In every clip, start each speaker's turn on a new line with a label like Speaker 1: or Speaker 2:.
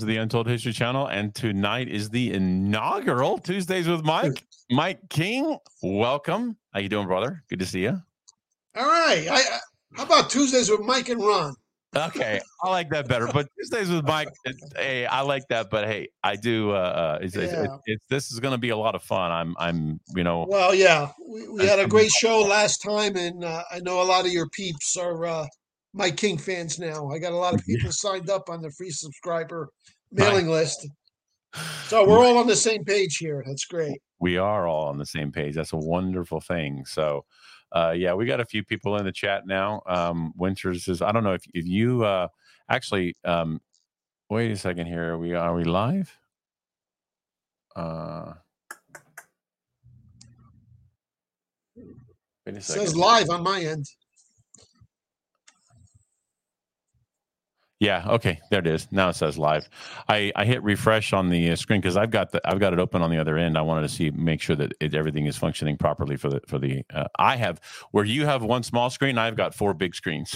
Speaker 1: to the Untold History Channel, and tonight is the inaugural Tuesdays with Mike. Mike King, welcome. How you doing, brother? Good to see you.
Speaker 2: All right. How about Tuesdays with Mike and Ron?
Speaker 1: Okay, I like that better. But Tuesdays with Mike, hey, I like that. But hey, I do. This is going to be a lot of fun. I'm.
Speaker 2: Well, yeah, we had a great show last time, and I know a lot of your peeps are Mike King fans now. I got a lot of people signed up on the free subscriber mailing list, so we're all on the same page here. That's great.
Speaker 1: We are all on the same page. That's a wonderful thing. So. Yeah, we got a few people in the chat now. Winters says, I don't know if you actually wait a second here. Are we live? Wait a second.
Speaker 2: It says live on my end.
Speaker 1: Yeah. Okay. There it is. Now it says live. I hit refresh on the screen because I've got it open on the other end. I wanted to make sure that everything is functioning properly for the. I have where you have one small screen. I've got 4 big screens.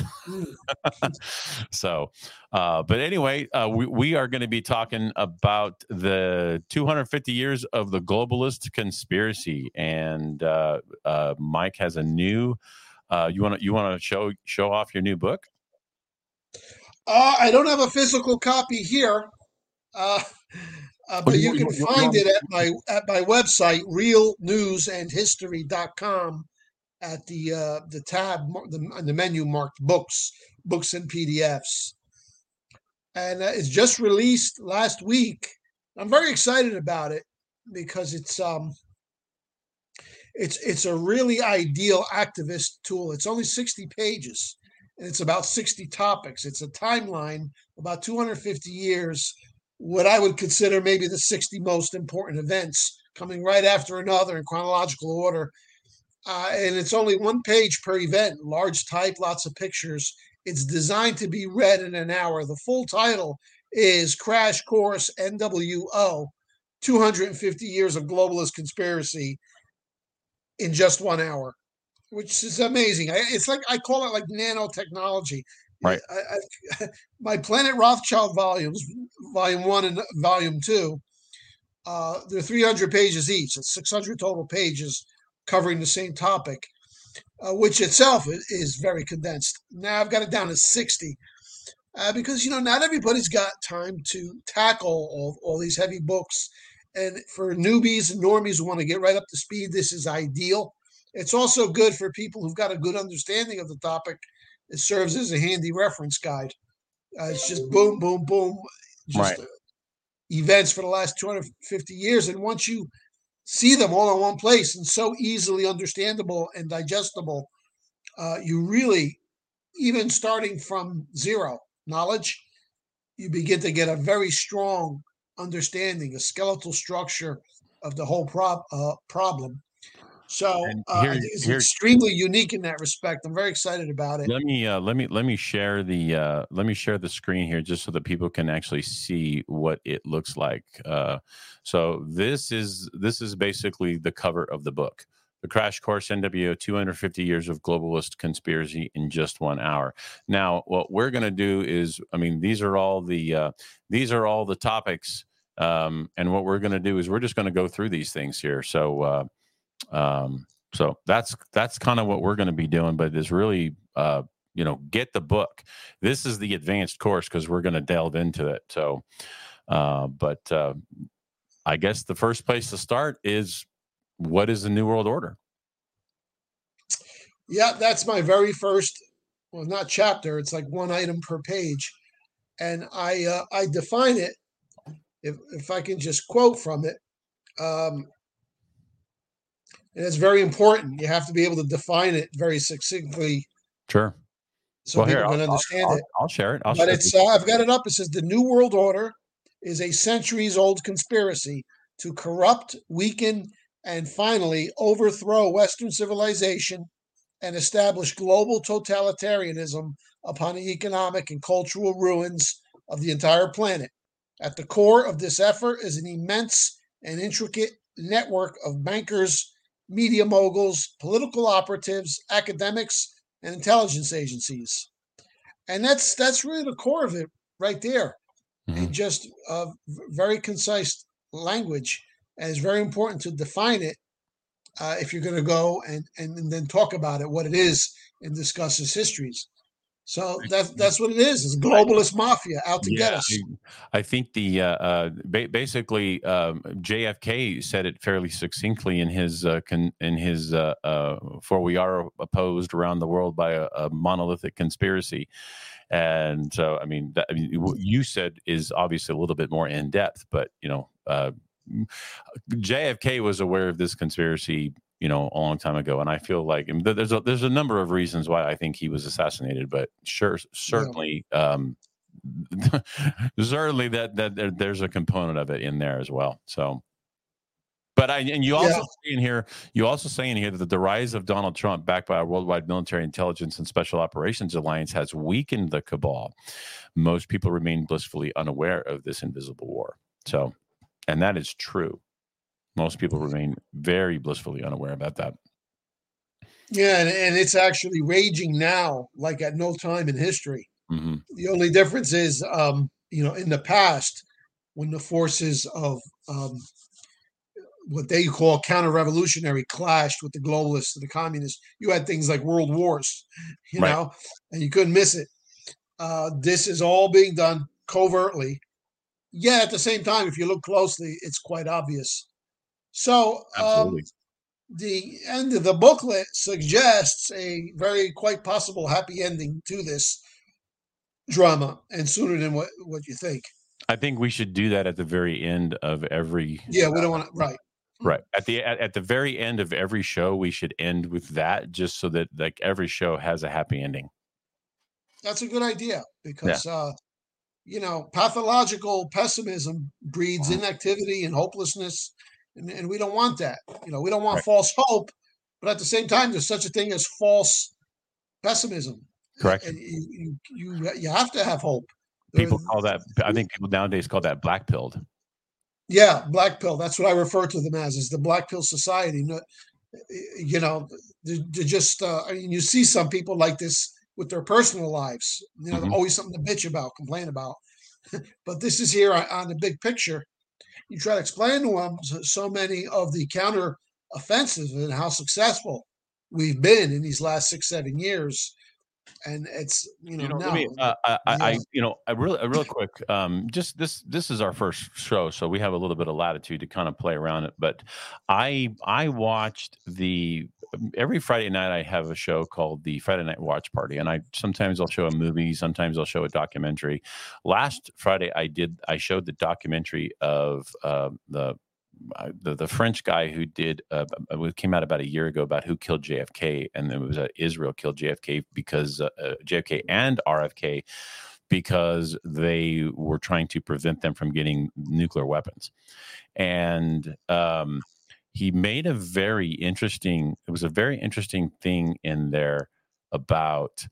Speaker 1: So, but anyway, we are going to be talking about the 250 years of the globalist conspiracy, and Mike has a new. You want to show off your new book?
Speaker 2: I don't have a physical copy here, but you can find it at my website, realnewsandhistory.com, at the tab, the menu marked books and PDFs, and it's just released last week. I'm very excited about it because it's a really ideal activist tool. It's only 60 pages. And it's about 60 topics. It's a timeline, about 250 years, what I would consider maybe the 60 most important events coming right after another in chronological order. And it's only 1 page per event, large type, lots of pictures. It's designed to be read in an hour. The full title is Crash Course NWO, 250 Years of Globalist Conspiracy in just 1 hour. Which is amazing. It's like I call it like nanotechnology.
Speaker 1: Right.
Speaker 2: My Planet Rothschild volumes, volume 1 and volume 2, they're 300 pages each. It's 600 total pages covering the same topic, which itself is very condensed. Now I've got it down to 60 because not everybody's got time to tackle all these heavy books. And for newbies and normies who want to get right up to speed, this is ideal. It's also good for people who've got a good understanding of the topic. It serves as a handy reference guide. It's just boom, boom, boom, just events for the last 250 years. And once you see them all in one place and so easily understandable and digestible, you really, even starting from zero knowledge, you begin to get a very strong understanding, a skeletal structure of the whole problem. So I think it's extremely unique in that respect. I'm very excited about it.
Speaker 1: Let me share the screen here just so that people can actually see what it looks like. So this is basically the cover of the book. The Crash Course NWO 250 Years of Globalist Conspiracy in Just 1 Hour. Now, what we're going to do is, these are all the topics, and what we're going to do is we're just going to go through these things here. So that's kind of what we're going to be doing, but it's really, get the book. This is the advanced course because we're going to delve into it. So, but I guess the first place to start is, what is the New World Order?
Speaker 2: Yeah, that's my very first, well, not chapter. It's like 1 item per page. And I define it, if I can just quote from it, and it's very important. You have to be able to define it very succinctly.
Speaker 1: Sure.
Speaker 2: So people can understand it.
Speaker 1: I'll share it.
Speaker 2: I've got it up. It says the New World Order is a centuries-old conspiracy to corrupt, weaken, and finally overthrow Western civilization and establish global totalitarianism upon the economic and cultural ruins of the entire planet. At the core of this effort is an immense and intricate network of bankers, media moguls, political operatives, academics, and intelligence agencies. And that's really the core of it right there.
Speaker 1: Hmm.
Speaker 2: in just very concise language. And it's very important to define it if you're going to go and then talk about it, what it is, and discuss its histories. So that's what it is. It's globalist mafia out to
Speaker 1: Yeah,
Speaker 2: get us.
Speaker 1: I think basically JFK said it fairly succinctly in his "For we are opposed around the world by a monolithic conspiracy," and so I mean, what you said is obviously a little bit more in depth, but JFK was aware of this conspiracy, a long time ago, and I feel like there's a number of reasons why I think he was assassinated, but sure,
Speaker 2: Yeah,
Speaker 1: certainly, certainly there's a component of it in there as well. So, but
Speaker 2: yeah,
Speaker 1: you also say in here that the rise of Donald Trump, backed by a worldwide military intelligence and special operations alliance, has weakened the cabal. Most people remain blissfully unaware of this invisible war. So, and that is true. Most people remain very blissfully unaware about that.
Speaker 2: yeah, and it's actually raging now, like at no time in history.
Speaker 1: Hmm.
Speaker 2: The only difference is, in the past, when the forces of um, what they call counter-revolutionary clashed with the globalists and the communists, you had things like world wars,
Speaker 1: Right.
Speaker 2: and you couldn't miss it. This is all being done covertly. Yeah, at the same time, if you look closely, it's quite obvious. So
Speaker 1: Absolutely.
Speaker 2: the end of the booklet suggests a very quite possible happy ending to this drama, and sooner than what you think.
Speaker 1: I think we should do that at the very end of every
Speaker 2: Yeah, we don't want to. Right.
Speaker 1: right at the very end of every show. We should end with that, just so that like every show has a happy ending.
Speaker 2: That's a good idea
Speaker 1: Yeah.
Speaker 2: because pathological pessimism breeds
Speaker 1: Mhm.
Speaker 2: inactivity and hopelessness, and we don't want that. We don't want
Speaker 1: Right.
Speaker 2: false hope, but at the same time, there's such a thing as false pessimism,
Speaker 1: Correct.
Speaker 2: and you have to have hope. There,
Speaker 1: People call that. I think people nowadays call that black pilled.
Speaker 2: yeah, black pill. That's what I refer to them as, is the black pill society. You know, they're just. I mean, you see some people like this with their personal lives.
Speaker 1: Hmm.
Speaker 2: Always something to bitch about, complain about. But this is here on the big picture. You try to explain to them so many of the counter offensives and how successful we've been in these last 6, 7 years, and it's
Speaker 1: Let
Speaker 2: now,
Speaker 1: me.
Speaker 2: yeah,
Speaker 1: Real quick. Just this is our first show, so we have a little bit of latitude to kind of play around it. But I watched the every Friday night. I have a show called the Friday Night Watch Party, and sometimes I'll show a movie, sometimes I'll show a documentary. Last Friday, I showed the documentary of the French guy who did it came out about a year ago about who killed JFK, and it was Israel killed JFK because JFK and RFK because they were trying to prevent them from getting nuclear weapons, and he made a very interesting. It was a very interesting thing in there about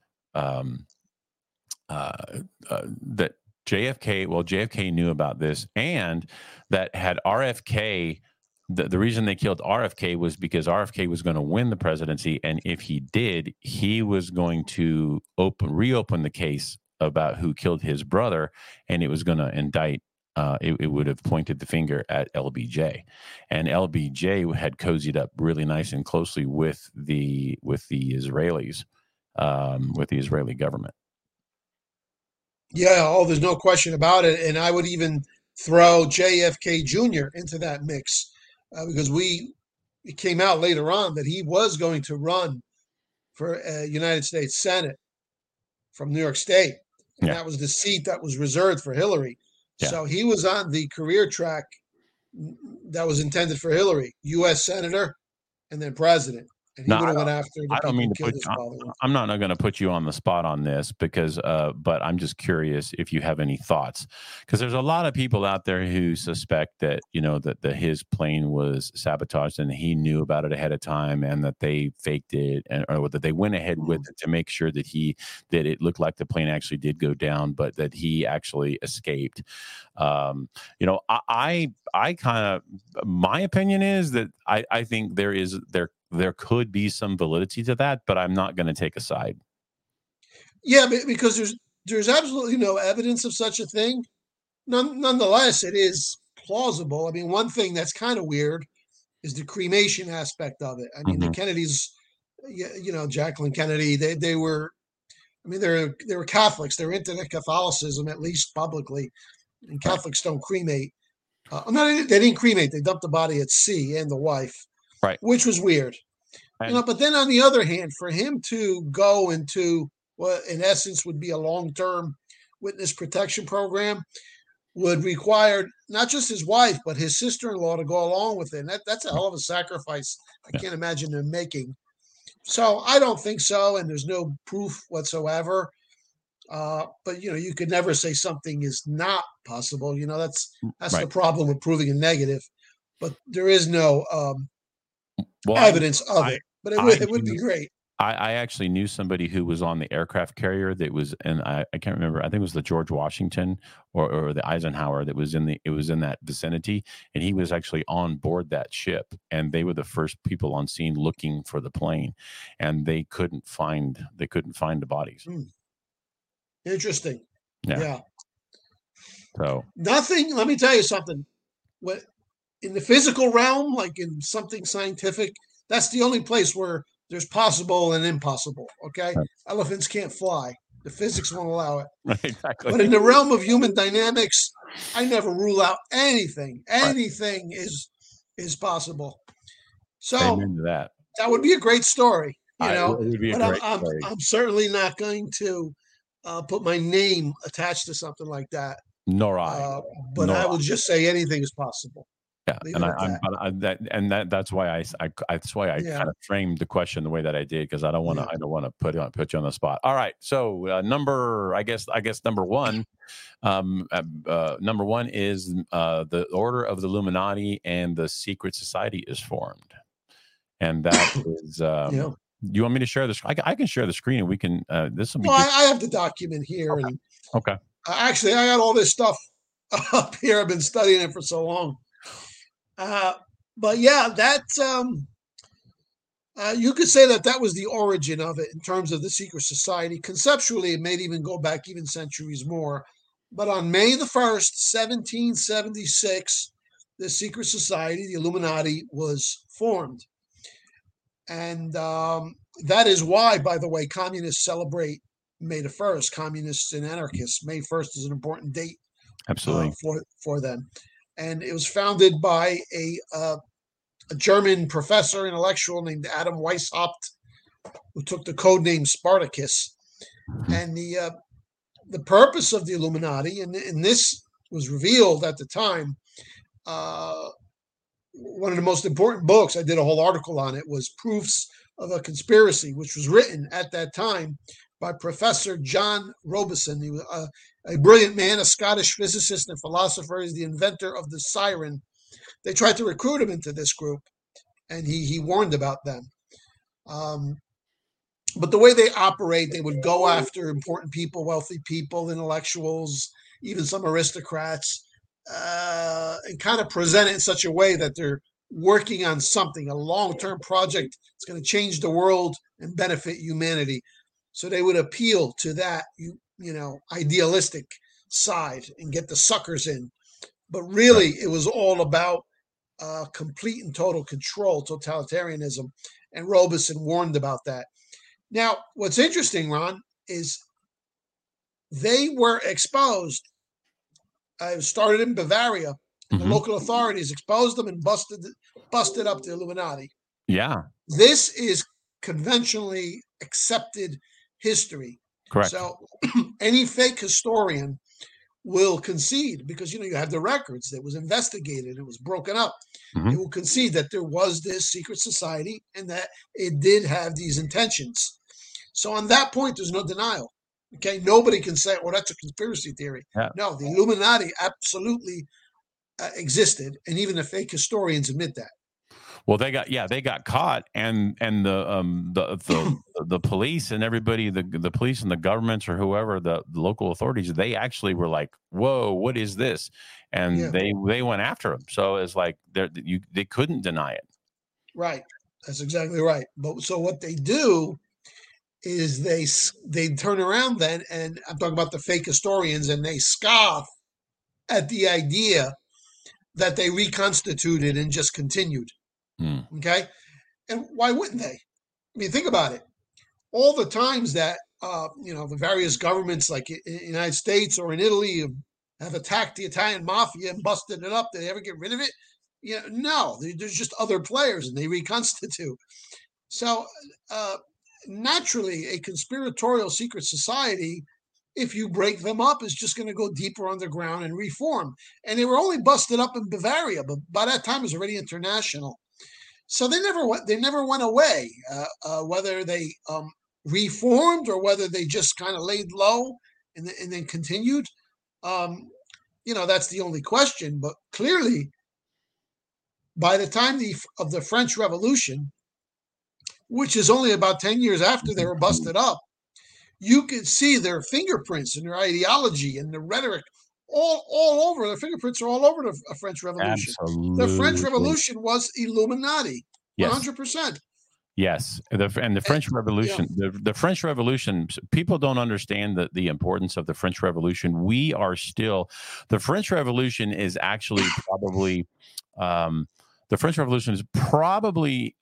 Speaker 1: uh, that JFK knew about this, and that had RFK, the reason they killed RFK was because RFK was going to win the presidency, and if he did, he was going to reopen the case about who killed his brother, and it was going to indict. It would have pointed the finger at LBJ, and LBJ had cozied up really nice and closely with the Israelis, with the Israeli government.
Speaker 2: yeah. Oh, there's no question about it, and I would even throw JFK Jr. into that mix because it came out later on that he was going to run for United States Senate from New York State, and
Speaker 1: Yeah,
Speaker 2: that was the seat that was reserved for Hillary.
Speaker 1: yeah.
Speaker 2: So he was on the career track that was intended for Hillary, U.S. senator, and then president. And he
Speaker 1: No,
Speaker 2: would have went after the
Speaker 1: I don't
Speaker 2: people
Speaker 1: mean
Speaker 2: who
Speaker 1: to
Speaker 2: killed
Speaker 1: put
Speaker 2: his father.
Speaker 1: I'm not going to put you on the spot on this because but I'm just curious if you have any thoughts, because there's a lot of people out there who suspect that that his plane was sabotaged and he knew about it ahead of time, and that they faked it, or that they went ahead with it to make sure that it looked like the plane actually did go down, but that he actually escaped. I kind of, my opinion is that I think there could be some validity to that, but I'm not going to take a side.
Speaker 2: Yeah, because there's absolutely no evidence of such a thing. Nonetheless, it is plausible. I mean, one thing that's kind of weird is the cremation aspect of it. I mean, the
Speaker 1: Hmm.
Speaker 2: Kennedys, Jacqueline Kennedy, they were, I mean, they were Catholics. They're into their Catholicism, at least publicly. And
Speaker 1: Right.
Speaker 2: Catholics don't cremate. No, they didn't cremate. They dumped the body at sea and the wife,
Speaker 1: Right.
Speaker 2: which was weird.
Speaker 1: And
Speaker 2: But then on the other hand, for him to go into what in essence would be a long-term witness protection program would require not just his wife but his sister-in-law to go along with it. And that's a hell of a sacrifice. I
Speaker 1: yeah.
Speaker 2: can't imagine them making. So I don't think so, and there's no proof whatsoever. But you could never say something is not possible. That's the
Speaker 1: Right.
Speaker 2: problem with proving a negative. But there is no
Speaker 1: Well,
Speaker 2: evidence of
Speaker 1: I,
Speaker 2: it. But it
Speaker 1: I
Speaker 2: would it would be
Speaker 1: knew,
Speaker 2: great.
Speaker 1: I actually knew somebody who was on the aircraft carrier that was, and I can't remember. I think it was the George Washington or the Eisenhower that was it was in that vicinity, and he was actually on board that ship, and they were the first people on scene looking for the plane, and they couldn't find the bodies.
Speaker 2: Hmm. Interesting.
Speaker 1: Yeah.
Speaker 2: Yeah.
Speaker 1: So
Speaker 2: Nothing. Let me tell you something. What in the physical realm, like in something scientific, that's the only place where there's possible and impossible. Okay, elephants can't fly. The physics won't allow it.
Speaker 1: exactly.
Speaker 2: But in the realm of human dynamics, I never rule out anything.
Speaker 1: Right.
Speaker 2: Anything is possible. So
Speaker 1: Amen to that.
Speaker 2: that would be a great story,
Speaker 1: It would be a
Speaker 2: But I'm
Speaker 1: great
Speaker 2: I'm
Speaker 1: story.
Speaker 2: I'm certainly not going to put my name attached to something like that.
Speaker 1: Nor I.
Speaker 2: Uh, but
Speaker 1: Nor
Speaker 2: I will just say anything is possible.
Speaker 1: Yeah,
Speaker 2: Leave
Speaker 1: and
Speaker 2: it at that.
Speaker 1: that's why that's why I
Speaker 2: Yeah,
Speaker 1: kind of framed the question the way that I did because
Speaker 2: yeah.
Speaker 1: I don't want to put you on the spot. All right, so I guess number one, number one is the Order of the Illuminati and the secret society is formed, and that is.
Speaker 2: Yeah.
Speaker 1: Do you want me to share this? I can share the screen and we can. This will be
Speaker 2: Well,
Speaker 1: good.
Speaker 2: I have the document here,
Speaker 1: Okay.
Speaker 2: and
Speaker 1: Okay.
Speaker 2: actually, I got all this stuff up here. I've been studying it for so long. Uh, but yeah, that's you could say that was the origin of it in terms of the secret society. Conceptually, it may even go back even centuries more. But on May the 1st, 1776, the secret society, the Illuminati, was formed. And that is why, by the way, communists celebrate May the 1st. Communists and anarchists, May 1st is an important date
Speaker 1: Absolutely.
Speaker 2: for them. And it was founded by a German professor intellectual named Adam Weishaupt, who took the code name Spartacus.
Speaker 1: Mhm.
Speaker 2: And the purpose of the Illuminati, and this was revealed at the time. One of the most important books, I did a whole article on it, was Proofs of a Conspiracy, which was written at that time by Professor John Robison. He was a brilliant man, a Scottish physicist and philosopher. He's the inventor of the siren. They tried to recruit him into this group, and he warned about them. Um, but the way they operate, they would go after important people, wealthy people, intellectuals, even some aristocrats, and kind of present it in such a way that they're working on something, a long-term project that's going to change the world and benefit humanity. So they would appeal to that, idealistic side and get the suckers in. But
Speaker 1: Right.
Speaker 2: really, it was all about complete and total control, totalitarianism. And Robeson warned about that. Now, what's interesting, Ron, is they were exposed. I started in Bavaria, and the
Speaker 1: Hmm.
Speaker 2: local authorities exposed them and busted up the Illuminati.
Speaker 1: Yeah.
Speaker 2: This is conventionally accepted history.
Speaker 1: Correct.
Speaker 2: So any fake historian will concede because you have the records that was investigated, it was broken up.
Speaker 1: Hmm.
Speaker 2: It will concede that there was this secret society and that it did have these intentions. So on that point, there's no denial. Okay, nobody can say, "Well, that's a conspiracy theory."
Speaker 1: Yeah.
Speaker 2: No, the Illuminati absolutely existed, and even the fake historians admit that.
Speaker 1: Well, they got caught, and the police and everybody, the police and the governments or whoever, the local authorities, they actually were like, "Whoa, what is this?" And
Speaker 2: Yeah,
Speaker 1: they went after them. So it's like they couldn't deny it.
Speaker 2: right. That's exactly right. But so what they do is they turn around then, and I'm talking about the fake historians, and they scoff at the idea that they reconstituted and just continued. Okay. And why wouldn't they? I mean, think about it. All the times that, the various governments, like in the United States or in Italy, have attacked the Italian mafia and busted it up, did they ever get rid of it? No, there's just other players and they reconstitute. So, naturally, a conspiratorial secret society, if you break them up, is just going to go deeper underground and reform. And they were only busted up in Bavaria, but by that time it was already international. So they never went away, whether they reformed or whether they just kind of laid low and then continued. That's the only question. But clearly, by the time of the French Revolution, which is only about 10 years after they were busted up, you could see their fingerprints and their ideology and the rhetoric all over. Their fingerprints are all over the French Revolution.
Speaker 1: Absolutely.
Speaker 2: The French Revolution was Illuminati, 100%.
Speaker 1: Yes, and the French Revolution. Yeah. The French Revolution. People don't understand the importance of the French Revolution. We are still. The French Revolution is actually probably. The French Revolution is probably.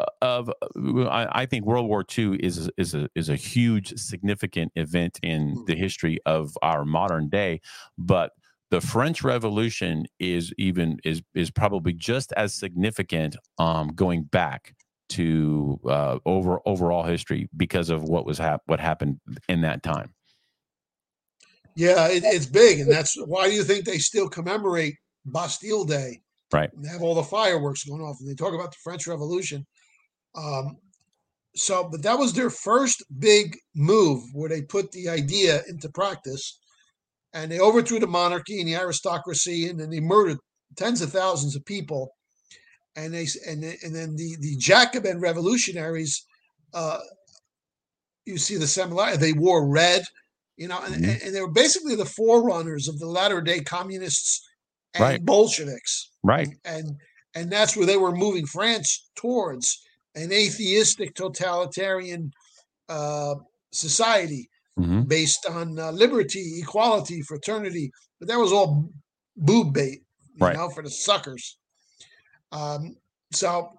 Speaker 1: I think World War II is a huge, significant event in the history of our modern day, but the French Revolution is probably just as significant going back to overall history because of what happened in that time.
Speaker 2: Yeah, it's big, and that's why do you think they still commemorate Bastille Day?
Speaker 1: Right.
Speaker 2: And they have all the fireworks going off, and they talk about the French Revolution. But that was their first big move where they put the idea into practice, and they overthrew the monarchy and the aristocracy, and then they murdered tens of thousands of people. And then the Jacobin revolutionaries, you see the similarity. They wore red, and they were basically the forerunners of the latter-day communists and Bolsheviks.
Speaker 1: Right.
Speaker 2: And that's where they were moving France towards an atheistic totalitarian society based on liberty, equality, fraternity. But that was all boob bait, for the suckers. That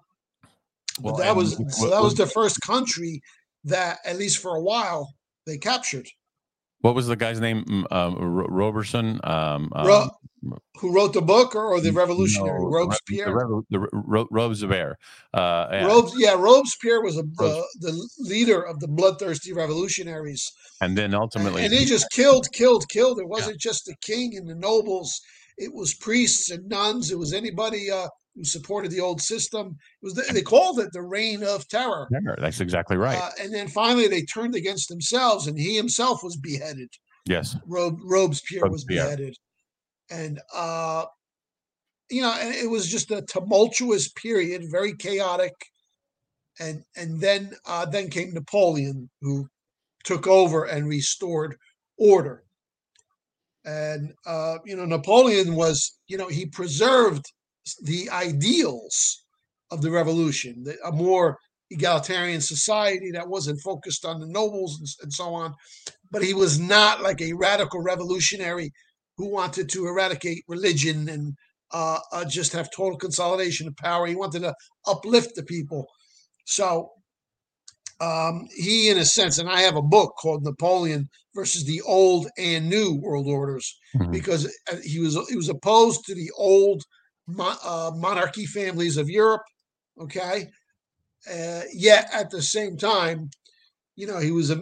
Speaker 2: was the first country that, at least for a while, they captured.
Speaker 1: What was the guy's name? Roberson,
Speaker 2: who wrote the book, or the revolutionary Robespierre?
Speaker 1: Robespierre.
Speaker 2: Robespierre was the leader of the bloodthirsty revolutionaries,
Speaker 1: and then ultimately,
Speaker 2: and they just killed. It wasn't just the king and the nobles; it was priests and nuns. It was anybody who supported the old system. They called it the Reign of Terror.
Speaker 1: That's exactly right.
Speaker 2: And then finally they turned against themselves, and he himself was beheaded.
Speaker 1: Yes.
Speaker 2: Robespierre was beheaded. And, and it was just a tumultuous period, very chaotic. And then came Napoleon, who took over and restored order. And, Napoleon was, he preserved the ideals of the revolution, a more egalitarian society that wasn't focused on the nobles and so on. But he was not like a radical revolutionary who wanted to eradicate religion and just have total consolidation of power. He wanted to uplift the people. So he, in a sense, and I have a book called Napoleon versus the Old and New World Orders, because he was opposed to the old monarchy families of Europe. Okay. Yet at the same time, he was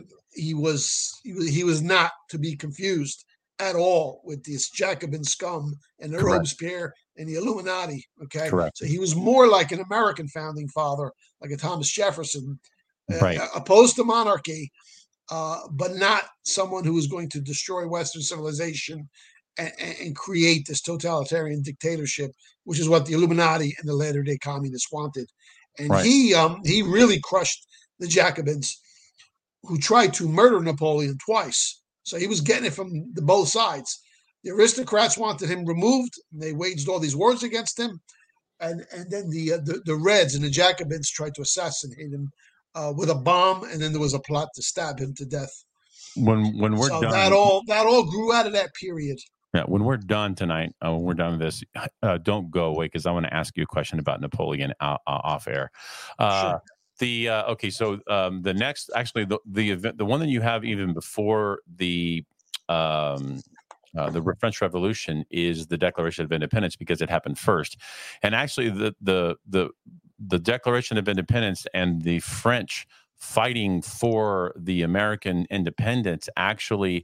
Speaker 2: not to be confused at all with this Jacobin scum and the Robespierre and the Illuminati. Okay.
Speaker 1: Correct.
Speaker 2: So he was more like an American founding father, like a Thomas Jefferson,
Speaker 1: right.
Speaker 2: Opposed to monarchy, but not someone who was going to destroy Western civilization and create this totalitarian dictatorship, which is what the Illuminati and the latter-day communists wanted. And he really crushed the Jacobins, who tried to murder Napoleon twice. So he was getting it from both sides. The aristocrats wanted him removed, and they waged all these wars against him. And then the Reds and the Jacobins tried to assassinate him with a bomb, and then there was a plot to stab him to death.
Speaker 1: When we're done,
Speaker 2: that all grew out of that period.
Speaker 1: Yeah, when we're done tonight, when we're done with this, don't go away because I want to ask you a question about Napoleon off air. Uh,
Speaker 2: Sure.
Speaker 1: okay, so the next, actually, the event, the one that you have even before um, the French Revolution is the Declaration of Independence because it happened first, and actually the Declaration of Independence and the French fighting for the American independence actually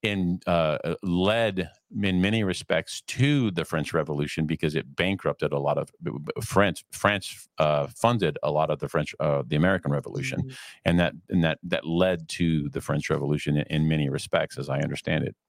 Speaker 1: led in many respects to the French Revolution because it bankrupted a lot of France funded a lot of the American Revolution,
Speaker 2: Mhm.
Speaker 1: and that led to the French Revolution in many respects, as I understand it.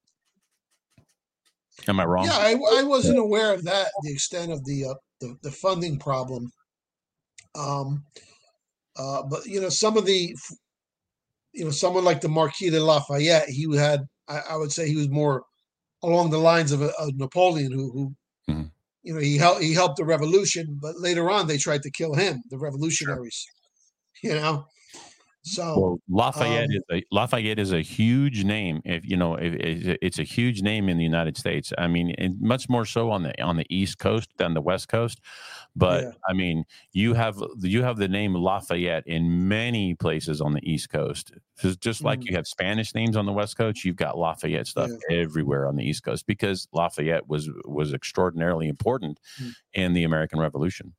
Speaker 1: Am I
Speaker 2: Yeah,
Speaker 1: wrong?
Speaker 2: I wasn't aware of that, the extent of the funding problem. Um, but some of someone like the Marquis de Lafayette, he had, I would say, he was more along the lines of Napoleon, who
Speaker 1: Mhm.
Speaker 2: he helped the revolution, but later on they tried to kill him, the
Speaker 1: Sure.
Speaker 2: revolutionaries. You know, so
Speaker 1: Well, Lafayette
Speaker 2: um,
Speaker 1: is a huge name. If you know, it's a huge name in the United States. I mean, and much more so on the East Coast than the West Coast. But
Speaker 2: yeah,
Speaker 1: I mean, you have the name Lafayette in many places on the East Coast. Just like
Speaker 2: mm,
Speaker 1: you have Spanish names on the West Coast, you've got Lafayette stuff
Speaker 2: yeah,
Speaker 1: everywhere on the East Coast because Lafayette was extraordinarily important
Speaker 2: mm.
Speaker 1: in the American Revolution.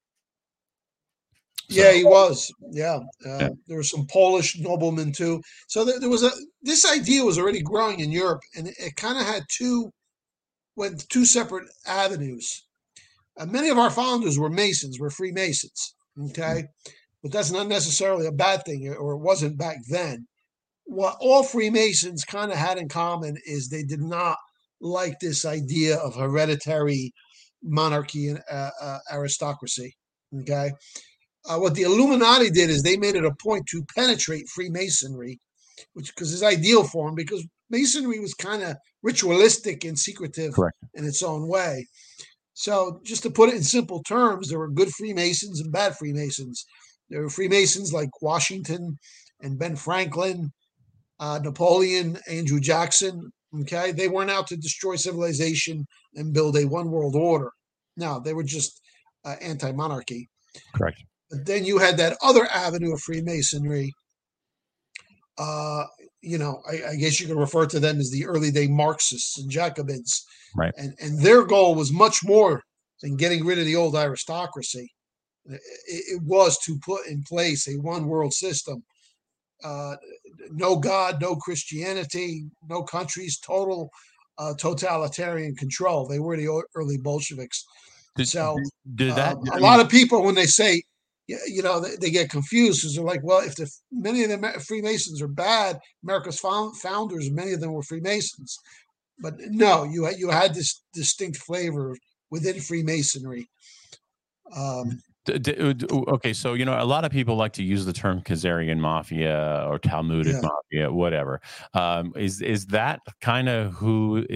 Speaker 2: Yeah,
Speaker 1: So
Speaker 2: he was. Yeah,
Speaker 1: yeah,
Speaker 2: there were some Polish noblemen too. So there was this idea was already growing in Europe, and it kind of had went two separate avenues. Many of our founders were Masons, were Freemasons. Okay, but that's not necessarily a bad thing, or it wasn't back then. What all Freemasons kind of had in common is they did not like this idea of hereditary monarchy and aristocracy. Okay, what the Illuminati did is they made it a point to penetrate Freemasonry, which because it's ideal for them because Masonry was kind of ritualistic and secretive
Speaker 1: correct.
Speaker 2: in its own way. So, just to put it in simple terms, there were good Freemasons and bad Freemasons. There were Freemasons like Washington and Ben Franklin, Napoleon, Andrew Jackson. Okay, they weren't out to destroy civilization and build a one world order. No, they were just anti-monarchy.
Speaker 1: Correct.
Speaker 2: But then you had that other avenue of Freemasonry. Uh, I guess you could refer to them as the early day Marxists and Jacobins,
Speaker 1: Right.
Speaker 2: and their goal was much more than getting rid of the old aristocracy. It was to put in place a one world system. Uh, no God, no Christianity, no countries, total totalitarian control. They were the early Bolsheviks.
Speaker 1: Did,
Speaker 2: So
Speaker 1: did that?
Speaker 2: a
Speaker 1: I mean,
Speaker 2: lot of people, when they say, they get confused because they're like, well, if many of the Freemasons are bad, America's founders, many of them were Freemasons. But no, you had this distinct flavor within Freemasonry. Um,
Speaker 1: Okay, so a lot of people like to use the term Khazarian mafia or Talmudic
Speaker 2: yeah.
Speaker 1: mafia, whatever. Is that kind of who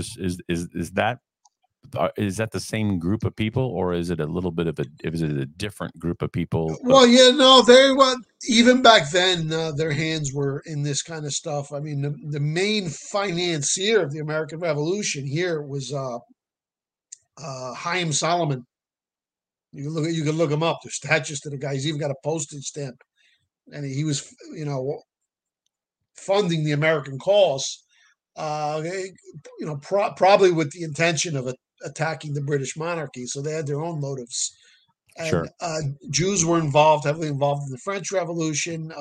Speaker 1: is that the same group of people, or is it a little bit of a is it a different group of people?
Speaker 2: Well, yeah, no, they were even back then. Their hands were in this kind of stuff. I mean, the main financier of the American Revolution here was Chaim Solomon. You can look him up. There's statues to the guy. He's even got a postage stamp, and he was, funding the American cause. Probably with the intention of attacking the British monarchy. So they had their own motives. And
Speaker 1: Sure,
Speaker 2: Jews were heavily involved in the French Revolution.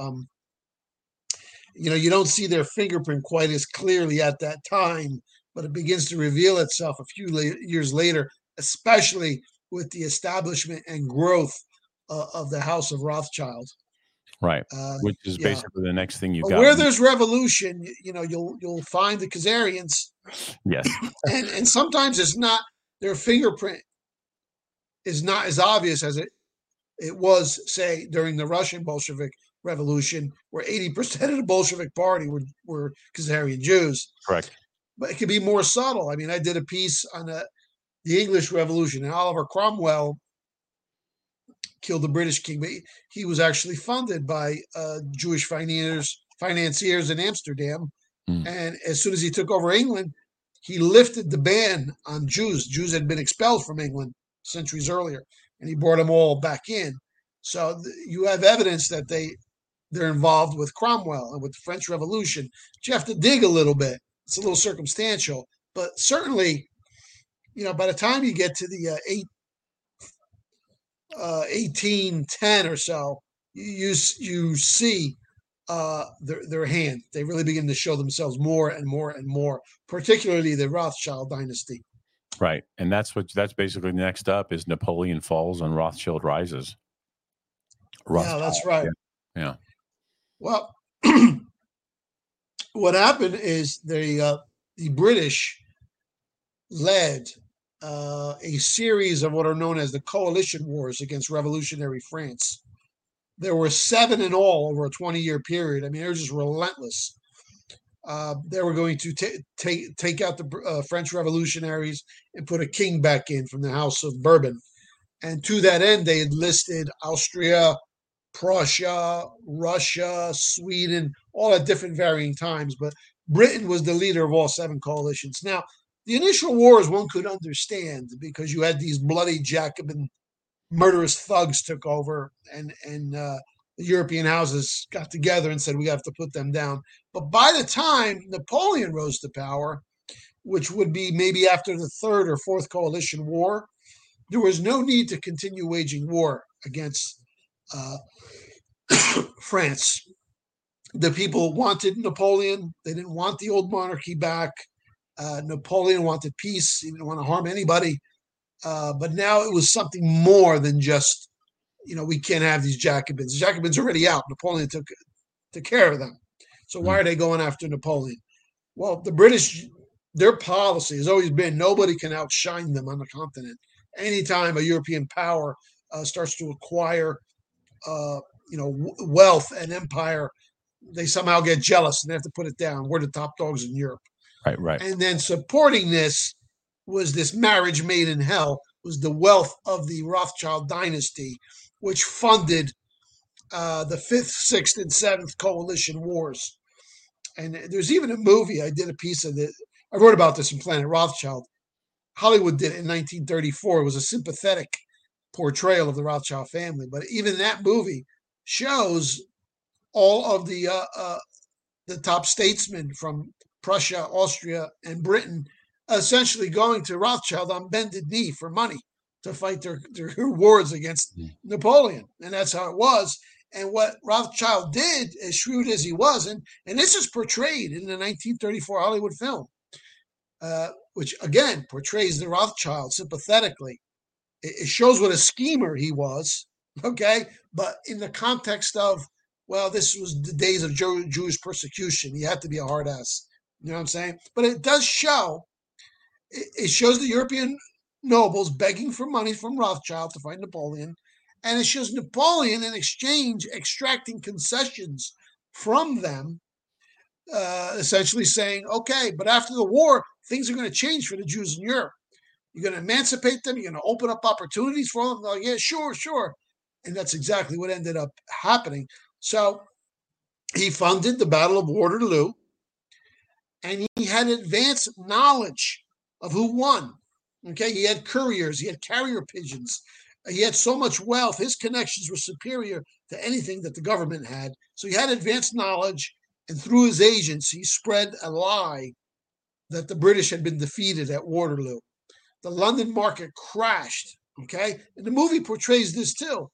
Speaker 2: You don't see their fingerprint quite as clearly at that time, but it begins to reveal itself a few years later, especially with the establishment and growth of the House of Rothschild.
Speaker 1: right.
Speaker 2: Uh,
Speaker 1: Which is
Speaker 2: yeah,
Speaker 1: basically the next thing you
Speaker 2: but
Speaker 1: got.
Speaker 2: where there's revolution, you'll find the Khazarians,
Speaker 1: Yes,
Speaker 2: and sometimes it's not their fingerprint is not as obvious as it was, say, during the Russian Bolshevik Revolution, where 80% of the Bolshevik Party were Khazarian Jews.
Speaker 1: correct.
Speaker 2: But it could be more subtle. I mean, I did a piece on the English Revolution, and Oliver Cromwell killed the British king, but he was actually funded by Jewish financiers in Amsterdam.
Speaker 1: Mm.
Speaker 2: And as soon as he took over England, he lifted the ban on Jews. Jews had been expelled from England centuries earlier, and he brought them all back in. So you have evidence that they're involved with Cromwell and with the French Revolution. But you have to dig a little bit. It's a little circumstantial, but certainly, by the time you get to the 1810 or so, you see their hand. They really begin to show themselves more and more and more, particularly the Rothschild dynasty.
Speaker 1: Right, and that's basically next up is Napoleon falls and Rothschild rises.
Speaker 2: Yeah, that's right.
Speaker 1: Yeah.
Speaker 2: Well, what happened is the British led a series of what are known as the coalition wars against revolutionary France. There were 7 in all over a 20-year period. I mean, they were just relentless. They were going to take out the French revolutionaries and put a king back in from the House of Bourbon. And to that end, they enlisted Austria, Prussia, Russia, Sweden, all at different varying times. But Britain was the leader of all 7 coalitions. Now, the initial wars one could understand because you had these bloody Jacobin murderous thugs took over, and the European houses got together and said, we have to put them down. But by the time Napoleon rose to power, which would be maybe after the 3rd or 4th coalition war, there was no need to continue waging war against France. The people wanted Napoleon. They didn't want the old monarchy back. Napoleon wanted peace. He didn't want to harm anybody. But now it was something more than just, we can't have these Jacobins. The Jacobins are already out. Napoleon took care of them. So why are they going after Napoleon? Well, the British, their policy has always been nobody can outshine them on the continent. Anytime a European power starts to acquire, wealth and empire, they somehow get jealous and they have to put it down. We're the top dogs in Europe.
Speaker 1: Right.
Speaker 2: And then supporting this was this marriage made in hell, was the wealth of the Rothschild dynasty, which funded the 5th, 6th, and 7th coalition wars. And there's even a movie, I did a piece of it. I wrote about this in Planet Rothschild. Hollywood did it in 1934. It was a sympathetic portrayal of the Rothschild family. But even that movie shows all of the top statesmen from Prussia, Austria, and Britain essentially going to Rothschild on bended knee for money to fight their wars against Napoleon. And that's how it was. And what Rothschild did, as shrewd as he was, and this is portrayed in the 1934 Hollywood film, which again portrays the Rothschild sympathetically. It shows what a schemer he was, okay? But in the context of, well, this was the days of Jewish persecution. He had to be a hard ass. You know what I'm saying? But it does show, it shows the European nobles begging for money from Rothschild to fight Napoleon. And it shows Napoleon in exchange extracting concessions from them, essentially saying, okay, but after the war, things are going to change for the Jews in Europe. You're going to emancipate them. You're going to open up opportunities for them. They're like, yeah, sure. And that's exactly what ended up happening. So he funded the Battle of Waterloo, and he had advanced knowledge of who won. Okay, he had couriers, he had carrier pigeons, he had so much wealth. His connections were superior to anything that the government had. So he had advanced knowledge, and through his agents, he spread a lie that the British had been defeated at Waterloo. The London market crashed. Okay, and the movie portrays this too.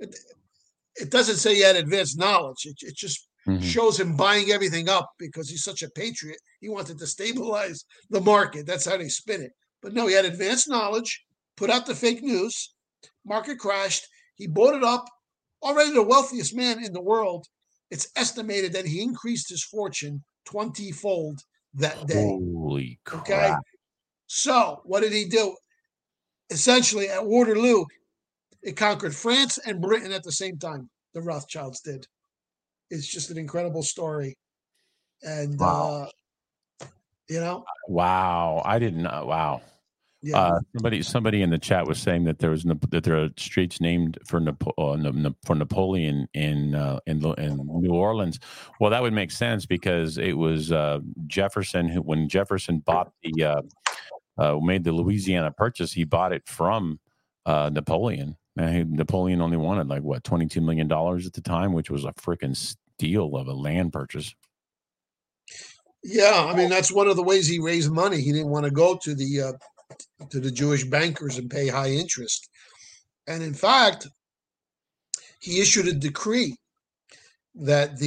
Speaker 2: It doesn't say he had advanced knowledge. It just shows him buying everything up because he's such a patriot. He wanted to stabilize the market. That's how they spin it. But no, he had advanced knowledge, put out the fake news, market crashed. He bought it up. Already the wealthiest man in the world. It's estimated that he increased his fortune 20-fold that day.
Speaker 1: Holy crap.
Speaker 2: Okay. So what did he do? Essentially, at Waterloo, it conquered France and Britain at the same time. The Rothschilds did. It's just an incredible story. And,
Speaker 1: Wow.
Speaker 2: you know?
Speaker 1: Wow. I didn't know. Wow.
Speaker 2: Yeah.
Speaker 1: Somebody in the chat was saying that that there are streets named for for Napoleon in New Orleans. Well, that would make sense because it was Jefferson who, when Jefferson bought made the Louisiana Purchase, he bought it from Napoleon. And Napoleon only wanted like what $22 million at the time, which was a freaking steal of a land purchase.
Speaker 2: Yeah, I mean that's one of the ways he raised money. He didn't want to go to the Jewish bankers and pay high interest, and in fact, he issued a decree that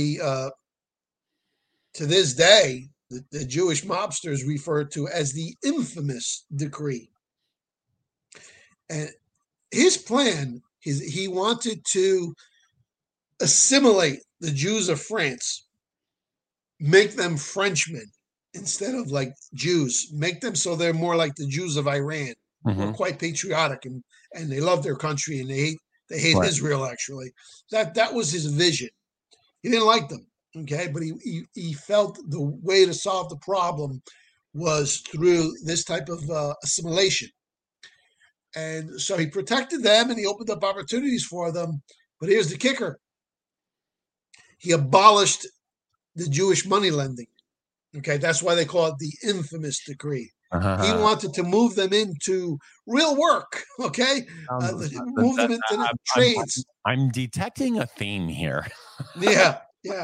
Speaker 2: to this day the Jewish mobsters refer to as the infamous decree. And his plan is he wanted to assimilate the Jews of France, make them Frenchmen instead of like Jews, make them so they're more like the Jews of Iran, who are quite patriotic and they love their country and they hate
Speaker 1: Right.
Speaker 2: Israel. Actually, that was his vision. He didn't like them, okay, but he felt the way to solve the problem was through this type of assimilation. And so he protected them and he opened up opportunities for them. But here's the kicker. He abolished the Jewish money lending. Okay, that's why they call it the infamous decree. He wanted to move them into real work. Okay, move them into the trades.
Speaker 1: I'm detecting a theme here.
Speaker 2: Yeah.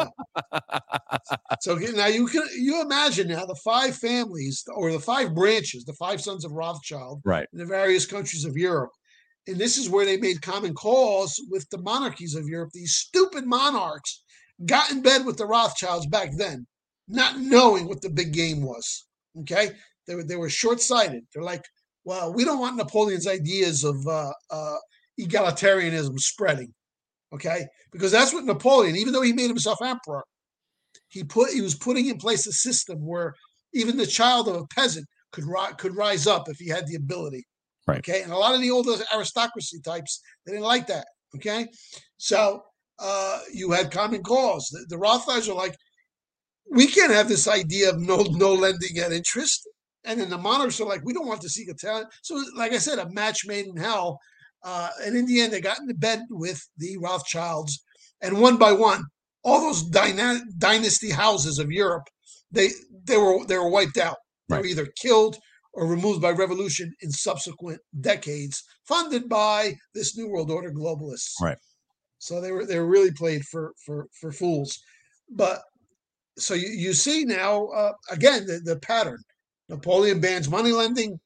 Speaker 2: So now you imagine now the five families or the five branches, the five sons of Rothschild,
Speaker 1: right,
Speaker 2: in the various countries of Europe. And this is where they made common cause with the monarchies of Europe. These stupid monarchs got in bed with the Rothschilds back then, not knowing what the big game was. Okay, they were short-sighted. They're like, well, we don't want Napoleon's ideas of egalitarianism spreading. Okay, because that's what Napoleon, even though he made himself emperor, he was putting in place a system where even the child of a peasant could rise up if he had the ability.
Speaker 1: Right.
Speaker 2: Okay, and a lot of the older aristocracy types, they didn't like that. Okay, so you had common cause. The Rothschilds are like, we can't have this idea of no lending at interest, and then the monarchs are like, we don't want to seek a talent. So, like I said, a match made in hell. And in the end, they got into bed with the Rothschilds, and one by one, all those dynasty houses of Europe, they were wiped out. They were either killed or removed by revolution in subsequent decades, funded by this New World Order globalists.
Speaker 1: Right.
Speaker 2: So they were really played for fools. But so you see now again the pattern. Napoleon bans money lending.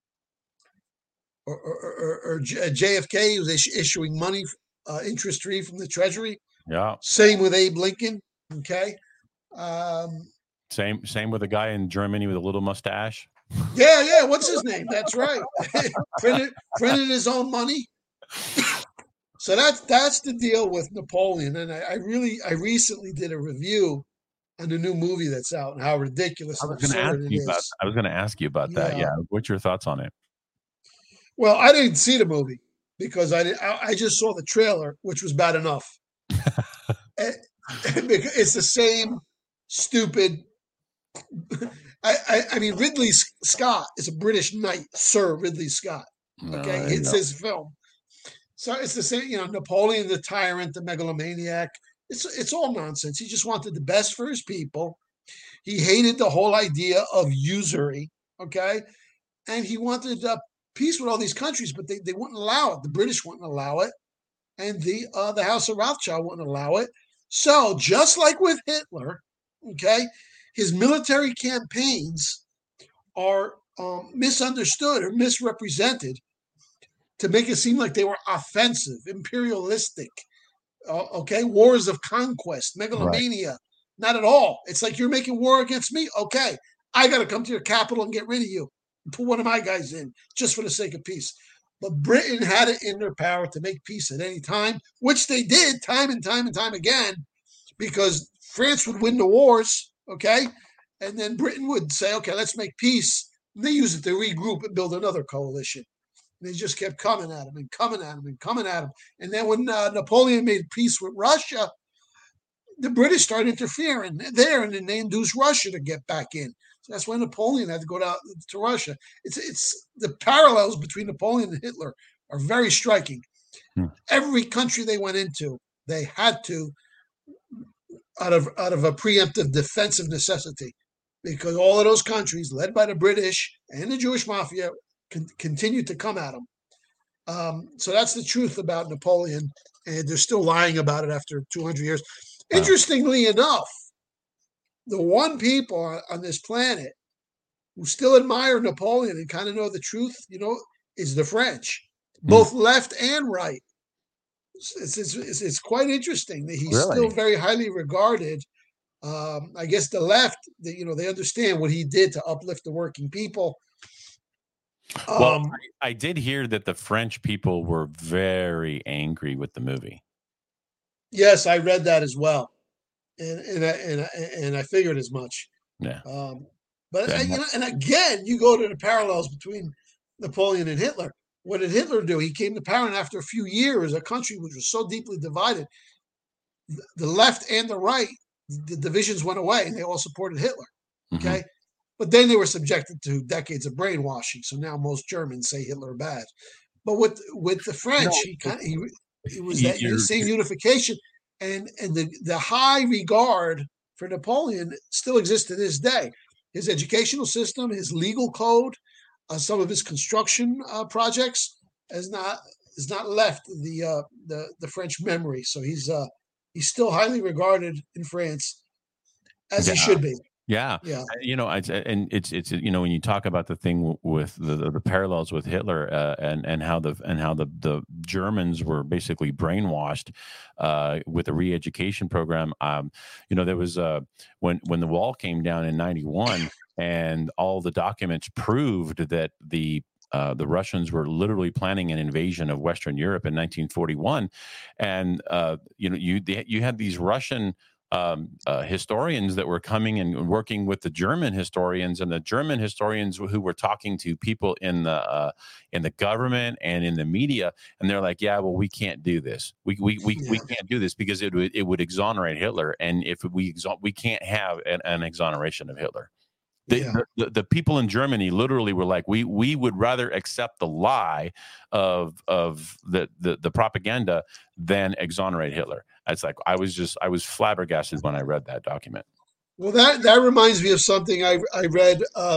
Speaker 2: Or JFK was issuing money interest-free from the Treasury.
Speaker 1: Yeah.
Speaker 2: Same with Abe Lincoln. Okay.
Speaker 1: Same with a guy in Germany with a little mustache.
Speaker 2: Yeah. What's his name? That's right. printed his own money. So that's the deal with Napoleon. And I recently did a review on the new movie that's out and how ridiculous and absurd it is.
Speaker 1: I was going to ask you about that. Yeah. What's your thoughts on it?
Speaker 2: Well, I didn't see the movie because I just saw the trailer, which was bad enough. It's the same stupid. I mean, Ridley Scott is a British knight, Sir Ridley Scott. Okay, it's his film, so it's the same. Napoleon the tyrant, the megalomaniac. It's all nonsense. He just wanted the best for his people. He hated the whole idea of usury. Okay, and he wanted peace with all these countries, but they wouldn't allow it. The British wouldn't allow it, and the House of Rothschild wouldn't allow it. So just like with Hitler, okay, his military campaigns are misunderstood or misrepresented to make it seem like they were offensive, imperialistic, okay, wars of conquest, megalomania. Right. Not at all. It's like you're making war against me. Okay, I got to come to your capital and get rid of you. Put one of my guys in just for the sake of peace. But Britain had it in their power to make peace at any time, which they did time and time again, because France would win the wars, okay? And then Britain would say, okay, let's make peace. And they use it to regroup and build another coalition. And they just kept coming at him and coming at him and coming at him. And then when Napoleon made peace with Russia, the British started interfering there, and then they induced Russia to get back in. So that's why Napoleon had to go down to Russia. It's the parallels between Napoleon and Hitler are very striking. Every country they went into, they had to, out of a preemptive defensive necessity, because all of those countries, led by the British and the Jewish mafia, continued to come at them. So that's the truth about Napoleon, and they're still lying about it after 200 years. Wow. Interestingly enough, the one people on this planet who still admire Napoleon and kind of know the truth, is the French, both left and right. It's quite interesting that he's still very highly regarded. I guess the left, they understand what he did to uplift the working people.
Speaker 1: Well, I did hear that the French people were very angry with the movie.
Speaker 2: Yes, I read that as well, and I figured as much.
Speaker 1: Yeah.
Speaker 2: But and again, you go to the parallels between Napoleon and Hitler. What did Hitler do? He came to power, and after a few years, a country which was so deeply divided, the left and the right, the divisions went away, and they all supported Hitler. Okay, mm-hmm. But then they were subjected to decades of brainwashing. So now most Germans say Hitler bad. But with the French, he was that same unification, and the high regard for Napoleon still exists to this day. His educational system, his legal code, some of his construction projects has not left the French memory. So he's still highly regarded in France, as he should be.
Speaker 1: Yeah. And it's when you talk about the thing with the parallels with Hitler and how the Germans were basically brainwashed with the re-education program. There was when the wall came down in 91 and all the documents proved that the Russians were literally planning an invasion of Western Europe in 1941, and you had these Russian historians that were coming and working with the German historians, and the German historians who were talking to people in the government and in the media, and they're like, "Yeah, well, we can't do this. We can't do this because it would exonerate Hitler, and if we can't have an exoneration of Hitler." The people in Germany literally were like, we would rather accept the lie of the propaganda than exonerate Hitler. It's like I was flabbergasted when I read that document.
Speaker 2: Well, that reminds me of something I read,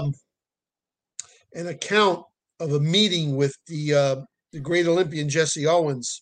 Speaker 2: an account of a meeting with the great Olympian Jesse Owens.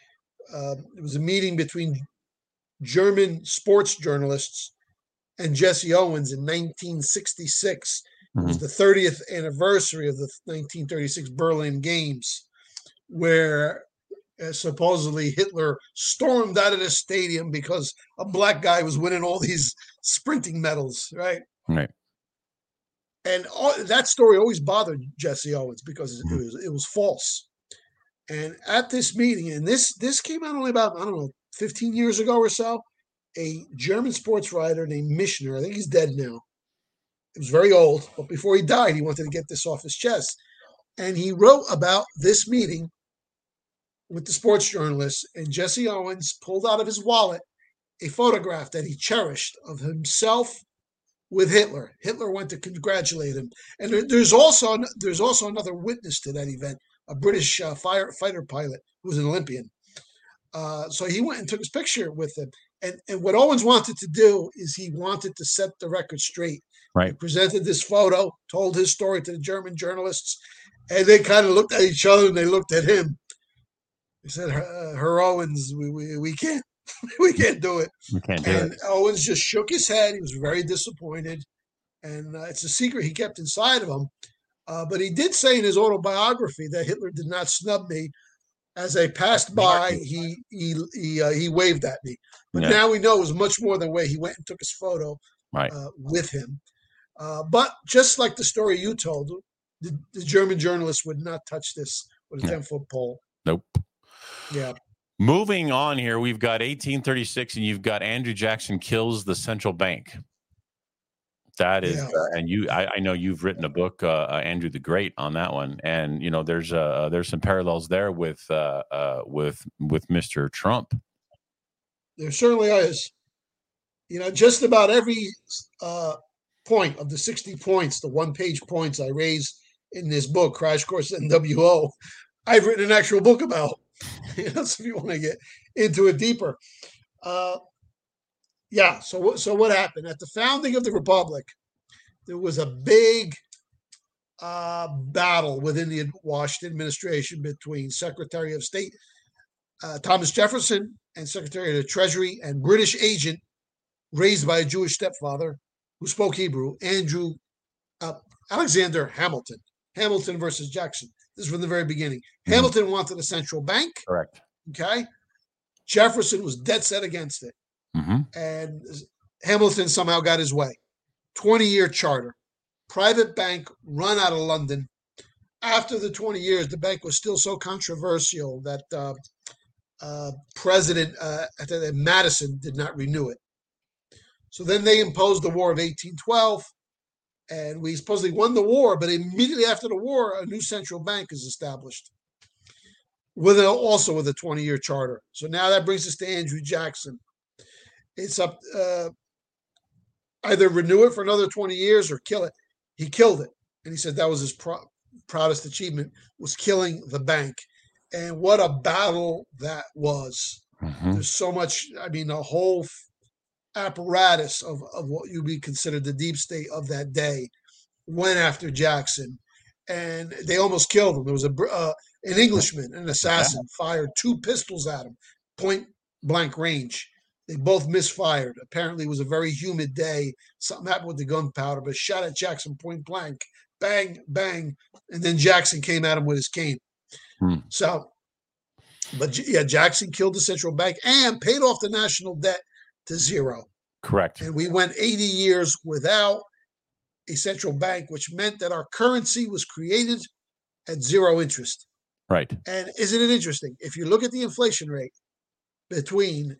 Speaker 2: It was a meeting between German sports journalists and Jesse Owens in 1966. Mm-hmm. It was the 30th anniversary of the 1936 Berlin Games, where supposedly Hitler stormed out of the stadium because a black guy was winning all these sprinting medals, right?
Speaker 1: Right.
Speaker 2: And that story always bothered Jesse Owens because it was false. And at this meeting, and this came out only about, 15 years ago or so, a German sports writer named Michener, I think he's dead now. He was very old, but before he died, he wanted to get this off his chest. And he wrote about this meeting with the sports journalists, and Jesse Owens pulled out of his wallet a photograph that he cherished of himself with Hitler. Hitler went to congratulate him. And there's also another witness to that event, a British fighter pilot who was an Olympian. So he went and took his picture with him. And what Owens wanted to do is he wanted to set the record straight.
Speaker 1: Right.
Speaker 2: He presented this photo, told his story to the German journalists, and they kind of looked at each other and they looked at him. He said, "Herr Owens, we can't, we can't do it."
Speaker 1: We can't do it.
Speaker 2: Owens just shook his head. He was very disappointed, and it's a secret he kept inside of him. But he did say in his autobiography that Hitler did not snub me. As I passed by, he waved at me. But now we know it was much more than way. He went and took his photo with him. But just like the story you told, the German journalists would not touch this with a 10-foot pole.
Speaker 1: Nope.
Speaker 2: Yeah.
Speaker 1: Moving on here, we've got 1836, and you've got Andrew Jackson kills the central bank. That is, and I know you've written a book, Andrew the Great, on that one, and there's some parallels there with Mr. Trump.
Speaker 2: There certainly is. Just about every point of the 60 points, the one-page points I raised in this book, Crash Course NWO, I've written an actual book about. So if you want to get into it deeper. So what happened? At the founding of the Republic, there was a big battle within the Washington administration between Secretary of State Thomas Jefferson and Secretary of the Treasury and British agent raised by a Jewish stepfather who spoke Hebrew, Alexander Hamilton. Hamilton versus Jackson. This is from the very beginning. Mm-hmm. Hamilton wanted a central bank.
Speaker 1: Correct.
Speaker 2: Okay. Jefferson was dead set against it.
Speaker 1: Mm-hmm.
Speaker 2: And Hamilton somehow got his way. 20-year charter. Private bank run out of London. After the 20 years, the bank was still so controversial that President Madison did not renew it. So then they imposed the War of 1812, and we supposedly won the war, but immediately after the war, a new central bank is established, also with a 20-year charter. So now that brings us to Andrew Jackson. It's up either renew it for another 20 years or kill it. He killed it, and he said that was his proudest achievement, was killing the bank. And what a battle that was.
Speaker 1: Mm-hmm.
Speaker 2: There's so much, the whole apparatus of what you be considered the deep state of that day went after Jackson, and they almost killed him. There was an Englishman, an assassin, fired 2 pistols at him, point blank range. They both misfired. Apparently, it was a very humid day. Something happened with the gunpowder, but shot at Jackson point blank, bang, bang, and then Jackson came at him with his cane. So, but yeah, Jackson killed the central bank and paid off the national debt to zero.
Speaker 1: Correct.
Speaker 2: And we went 80 years without a central bank, which meant that our currency was created at zero interest.
Speaker 1: Right.
Speaker 2: And isn't it interesting? If you look at the inflation rate between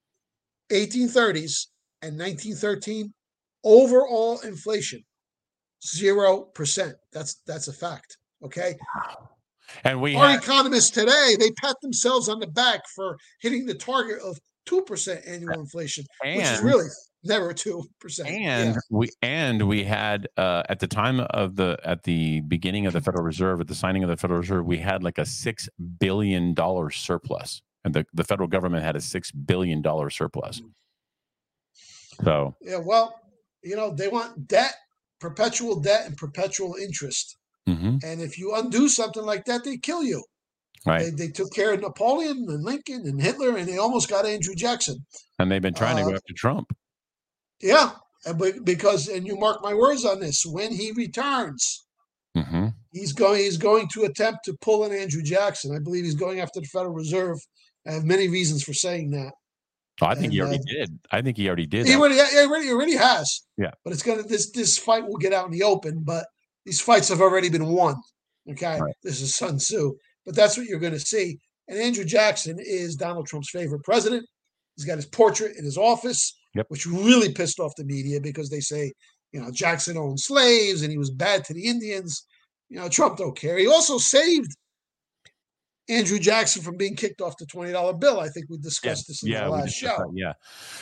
Speaker 2: 1830s and 1913, overall inflation, 0%. That's a fact. Okay.
Speaker 1: And
Speaker 2: our economists today, they pat themselves on the back for hitting the target of 2% annual inflation, which is really never 2%.
Speaker 1: And we had at the beginning of the Federal Reserve, at the signing of the Federal Reserve, we had like a $6 billion surplus, and the federal government had a $6 billion surplus. So
Speaker 2: yeah, well, they want debt, perpetual debt, and perpetual interest.
Speaker 1: Mm-hmm.
Speaker 2: And if you undo something like that, they kill you.
Speaker 1: Right.
Speaker 2: They took care of Napoleon and Lincoln and Hitler, and they almost got Andrew Jackson.
Speaker 1: And they've been trying to go after Trump.
Speaker 2: Yeah, because you mark my words on this, when he returns,
Speaker 1: mm-hmm.
Speaker 2: he's going to attempt to pull an Andrew Jackson. I believe he's going after the Federal Reserve. I have many reasons for saying that.
Speaker 1: Oh, I think he already did. I think he already did.
Speaker 2: He already has.
Speaker 1: Yeah.
Speaker 2: But it's this fight will get out in the open, but these fights have already been won. Okay.
Speaker 1: Right.
Speaker 2: This is Sun Tzu. But that's what you're going to see. And Andrew Jackson is Donald Trump's favorite president. He's got his portrait in his office, which really pissed off the media because they say, Jackson owned slaves and he was bad to the Indians. Trump don't care. He also saved Andrew Jackson from being kicked off the $20 bill. I think we discussed this in the last show.
Speaker 1: That,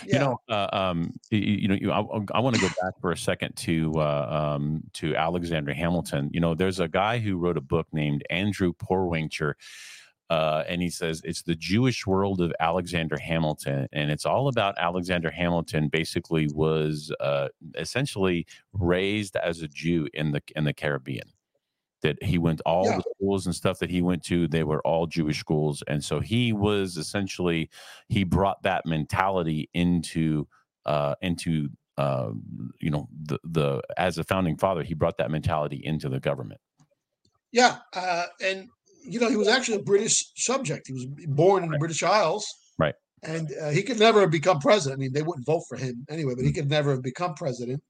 Speaker 1: I want to go back for a second to Alexander Hamilton. There's a guy who wrote a book named Andrew Porwincher, and he says it's the Jewish world of Alexander Hamilton, and it's all about Alexander Hamilton. Basically, was essentially raised as a Jew in the Caribbean. That he went the schools and stuff that he went to, they were all Jewish schools. And so he was essentially, he brought that mentality into as a founding father, he brought that mentality into the government.
Speaker 2: Yeah. And he was actually a British subject. He was born in the British Isles.
Speaker 1: Right.
Speaker 2: And he could never have become president. I mean, they wouldn't vote for him anyway, but he could never have become president.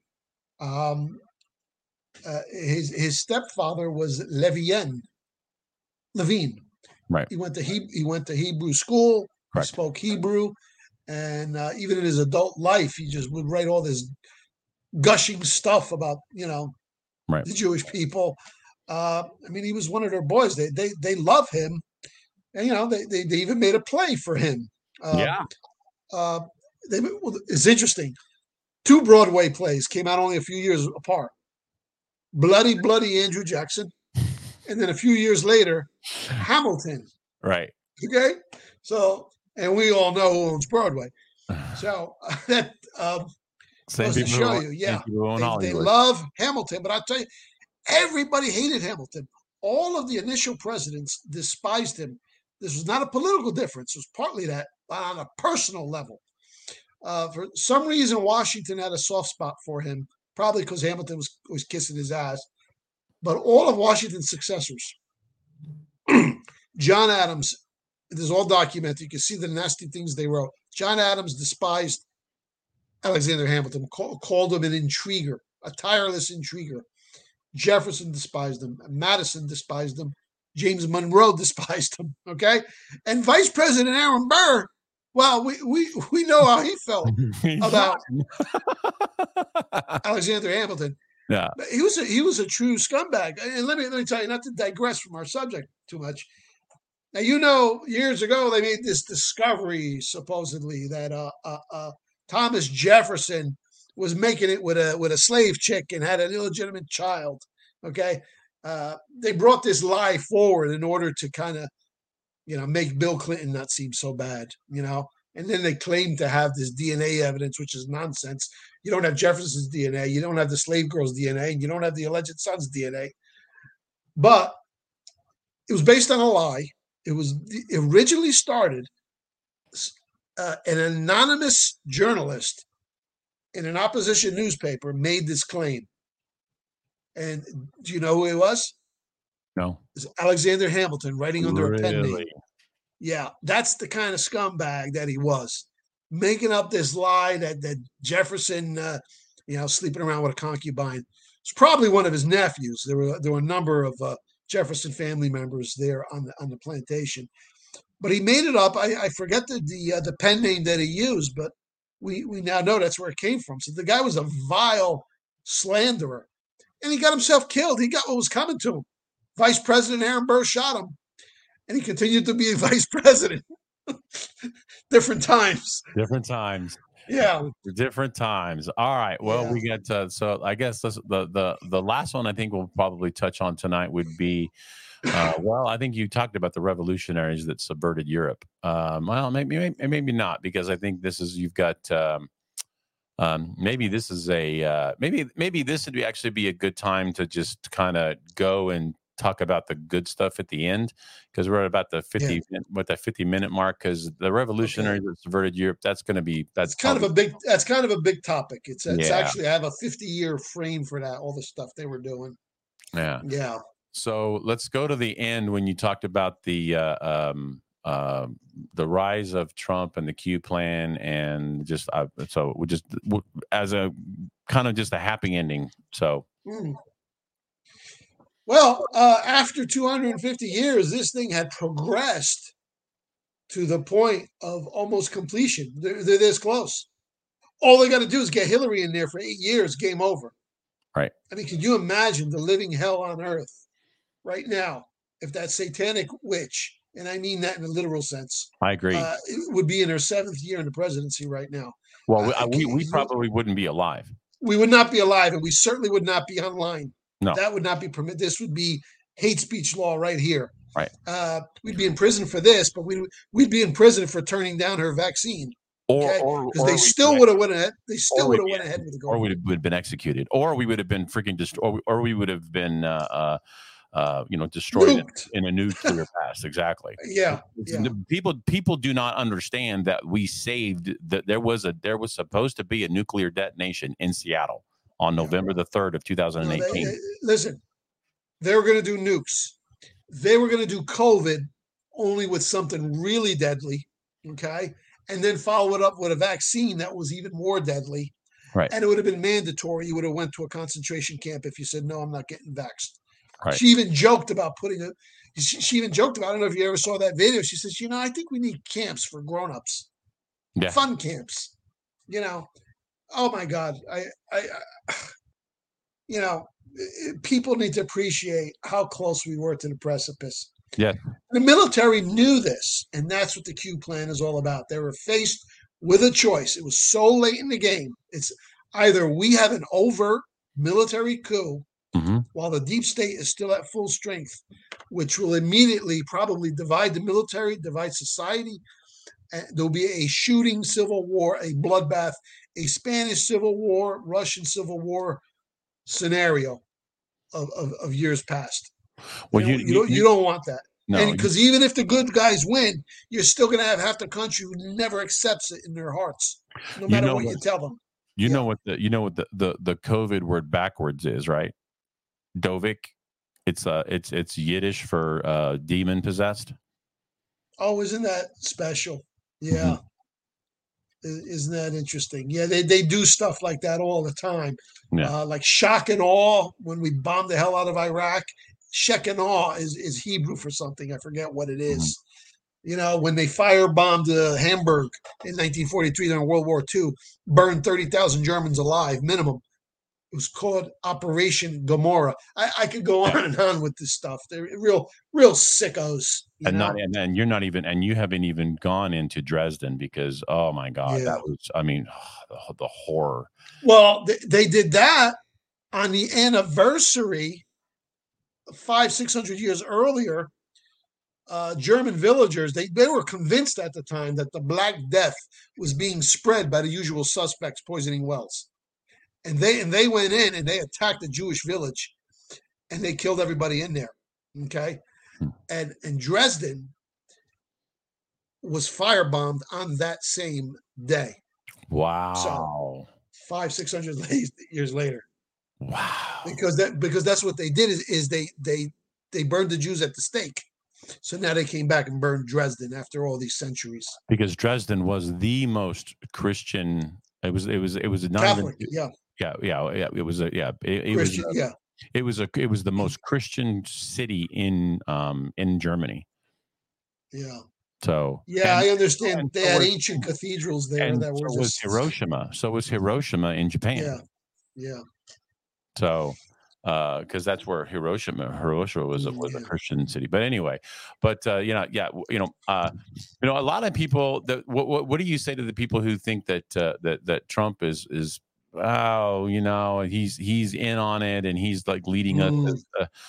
Speaker 2: His stepfather was Levine.
Speaker 1: Right.
Speaker 2: He went to Hebrew school.
Speaker 1: Correct.
Speaker 2: He spoke Hebrew, and even in his adult life, he just would write all this gushing stuff about the Jewish people. He was one of their boys. They love him, and they even made a play for him. It's interesting. Two Broadway plays came out only a few years apart. Bloody, Bloody Andrew Jackson. And then a few years later, Hamilton.
Speaker 1: Right.
Speaker 2: Okay. So, and we all know who owns Broadway. So that goes to show you, yeah, they love Hamilton. But I'll tell you, everybody hated Hamilton. All of the initial presidents despised him. This was not a political difference. It was partly that, but on a personal level. For some reason, Washington had a soft spot for him, probably because Hamilton was kissing his ass. But all of Washington's successors, John Adams, this is all documented. You can see the nasty things they wrote. John Adams despised Alexander Hamilton, called him an intriguer, a tireless intriguer. Jefferson despised him. Madison despised him. James Monroe despised him. Okay, and Vice President Aaron Burr. Well, we know how he felt about Alexander Hamilton.
Speaker 1: Yeah,
Speaker 2: but he was a true scumbag. And let me tell you, not to digress from our subject too much. Now, years ago they made this discovery supposedly that Thomas Jefferson was making it with a slave chick and had an illegitimate child. Okay, they brought this lie forward in order to kind of, make Bill Clinton not seem so bad. And then they claim to have this DNA evidence, which is nonsense. You don't have Jefferson's DNA, you don't have the slave girl's DNA, and you don't have the alleged son's DNA. But it was based on a lie. It originally started an anonymous journalist in an opposition newspaper made this claim. And do you know who it was?
Speaker 1: No.
Speaker 2: It's Alexander Hamilton writing under a pen name. Yeah, that's the kind of scumbag that he was, making up this lie that Jefferson, sleeping around with a concubine. It's probably one of his nephews. There were a number of Jefferson family members there on the plantation, but he made it up. I forget the pen name that he used, but we now know that's where it came from. So the guy was a vile slanderer, and he got himself killed. He got what was coming to him. Vice President Aaron Burr shot him, and he continued to be vice president. Different times. Yeah.
Speaker 1: Different times. All right. Well, we got so I guess the last one I think we'll probably touch on tonight would be well, I think you talked about the revolutionaries that subverted Europe. Well, maybe not, because I think you've got maybe this is maybe this would actually be a good time to just kind of go and talk about the good stuff at the end, because we're at about the 50-minute mark, because the revolutionaries that subverted Europe, that's kind of a
Speaker 2: big topic. It's actually, I have a 50-year frame for that, all the stuff they were doing.
Speaker 1: Yeah. So let's go to the end when you talked about the rise of Trump and the Q plan, and just so we just as a kind of just a happy ending. So.
Speaker 2: Well, after 250 years, this thing had progressed to the point of almost completion. They're this close. All they got to do is get Hillary in there for 8 years, game over.
Speaker 1: Right.
Speaker 2: I mean, can you imagine the living hell on earth right now if that satanic witch, and I mean that in a literal sense,
Speaker 1: I agree,
Speaker 2: would be in her 7th year in the presidency right now?
Speaker 1: Well, we probably wouldn't be alive.
Speaker 2: We would not be alive, and we certainly would not be online.
Speaker 1: No.
Speaker 2: That would not be permitted. This would be hate speech law right here.
Speaker 1: Right.
Speaker 2: We'd be in prison for this, but we'd be in prison for turning down her vaccine. Because they still would have went ahead. They still would have went ahead with the goal.
Speaker 1: Or we would have been executed, or we would have been freaking destroyed, or we would have been destroyed in a nuclear blast. Exactly.
Speaker 2: Yeah.
Speaker 1: People do not understand that we saved that there was supposed to be a nuclear detonation in Seattle on November the 3rd of 2018.
Speaker 2: Listen, they were going to do nukes. They were going to do COVID only with something really deadly, okay? And then follow it up with a vaccine that was even more deadly.
Speaker 1: Right.
Speaker 2: And it would have been mandatory. You would have went to a concentration camp if you said, no, I'm not getting vaxxed.
Speaker 1: Right.
Speaker 2: She even joked about I don't know if you ever saw that video. She says, I think we need camps for grown-ups.
Speaker 1: Yeah.
Speaker 2: Fun camps. Oh my God. People need to appreciate how close we were to the precipice.
Speaker 1: Yeah.
Speaker 2: The military knew this, and that's what the Q plan is all about. They were faced with a choice. It was so late in the game. Either we have an overt military coup
Speaker 1: Hmm.
Speaker 2: while the deep state is still at full strength, which will immediately probably divide the military, divide society. And there'll be a shooting civil war, a bloodbath, a Spanish civil war, Russian civil war scenario of years past.
Speaker 1: Well,
Speaker 2: You don't want that. And
Speaker 1: no,
Speaker 2: because even if the good guys win, you're still going to have half the country who never accepts it in their hearts, no
Speaker 1: you
Speaker 2: matter
Speaker 1: know
Speaker 2: what
Speaker 1: what
Speaker 2: you tell them.
Speaker 1: you
Speaker 2: Yeah.
Speaker 1: know what the COVID word backwards is, right? Dovik. It's Yiddish for demon possessed.
Speaker 2: Oh, isn't that special?
Speaker 1: Hmm.
Speaker 2: Yeah. Isn't that interesting? Yeah, they do stuff like that all the time.
Speaker 1: Yeah.
Speaker 2: Like shock and awe when we bombed the hell out of Iraq. Shock and awe is Hebrew for something. I forget what it
Speaker 1: Hmm.
Speaker 2: is. You know, when they firebombed Hamburg in 1943 during World War II, burned 30,000 Germans alive, minimum. It was called Operation Gomorrah. I could go
Speaker 1: Yeah.
Speaker 2: on and on with this stuff. They're real sickos, you
Speaker 1: And not
Speaker 2: know?
Speaker 1: and you're not even and you haven't even gone into Dresden because oh my God, that
Speaker 2: Yeah.
Speaker 1: was I mean the horror.
Speaker 2: Well, they did that on the anniversary, 600 years earlier. German villagers they were convinced at the time that the Black Death was being spread by the usual suspects poisoning wells, and they went in and they attacked the Jewish village and they killed everybody in there. Okay,
Speaker 1: Hmm.
Speaker 2: and Dresden was firebombed on that same day. So
Speaker 1: Wow.
Speaker 2: 600 years later,
Speaker 1: Wow.
Speaker 2: because that's what they did is they burned the Jews at the stake. So now they came back and burned Dresden after all these centuries.
Speaker 1: Because Dresden was the most Christian. It was not
Speaker 2: Catholic,
Speaker 1: even.
Speaker 2: yeah,
Speaker 1: Yeah. It was a yeah. It was
Speaker 2: Christian, yeah,
Speaker 1: it was the most Christian city in Germany.
Speaker 2: yeah,
Speaker 1: So
Speaker 2: yeah. I understand
Speaker 1: and
Speaker 2: they
Speaker 1: so
Speaker 2: had
Speaker 1: was
Speaker 2: ancient cathedrals there
Speaker 1: and
Speaker 2: that were
Speaker 1: so was
Speaker 2: just,
Speaker 1: Hiroshima. So was Hiroshima in Japan.
Speaker 2: yeah, yeah,
Speaker 1: So, because that's where Hiroshima was a
Speaker 2: yeah.
Speaker 1: Christian city. But anyway, but yeah, a lot of people. What do you say to the people who think that that Trump is oh he's in on it and he's like leading us
Speaker 2: Mm,
Speaker 1: as,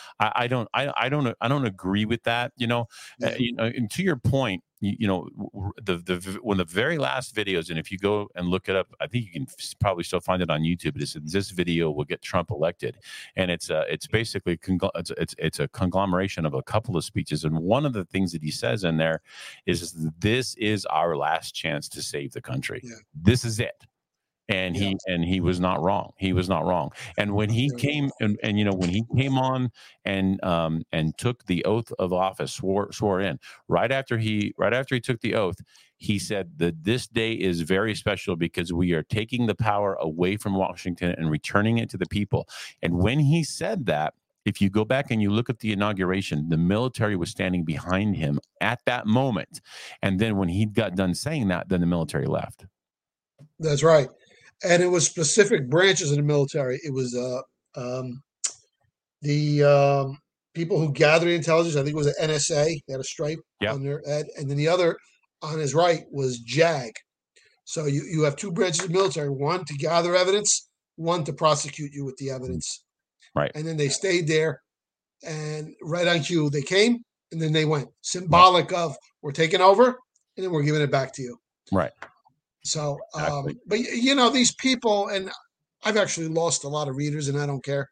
Speaker 1: I don't agree with that
Speaker 2: yeah.
Speaker 1: and to your point the one of the very last videos, and if you go and look it up, I think you can probably still find it on YouTube. It says this video will get Trump elected, and it's basically it's a conglomeration of a couple of speeches, and one of the things that he says in there is this is our last chance to save the country.
Speaker 2: Yeah,
Speaker 1: This is it. And
Speaker 2: yeah,
Speaker 1: he was not wrong. He was not wrong. And when he
Speaker 2: yeah.
Speaker 1: came and when he came on and took the oath of office, swore in right after he took the oath, he said that this day is very special because we are taking the power away from Washington and returning it to the people. And when he said that, if you go back and you look at the inauguration, the military was standing behind him at that moment. And then when he got done saying that, then the military left.
Speaker 2: That's right. And it was specific branches of the military. It was um, the people who gathered intelligence. I think it was the NSA. They had a stripe
Speaker 1: Yep.
Speaker 2: on their head, and then the other on his right was JAG. So you have two branches of military: one to gather evidence, one to prosecute you with the evidence.
Speaker 1: Right.
Speaker 2: And then they stayed there, and right on cue they came, and then they went.
Speaker 1: Right.
Speaker 2: Symbolic of we're taking over, and then we're giving it back to you.
Speaker 1: Right.
Speaker 2: So,
Speaker 1: Exactly.
Speaker 2: but these people, and I've actually lost a lot of readers, and I don't care.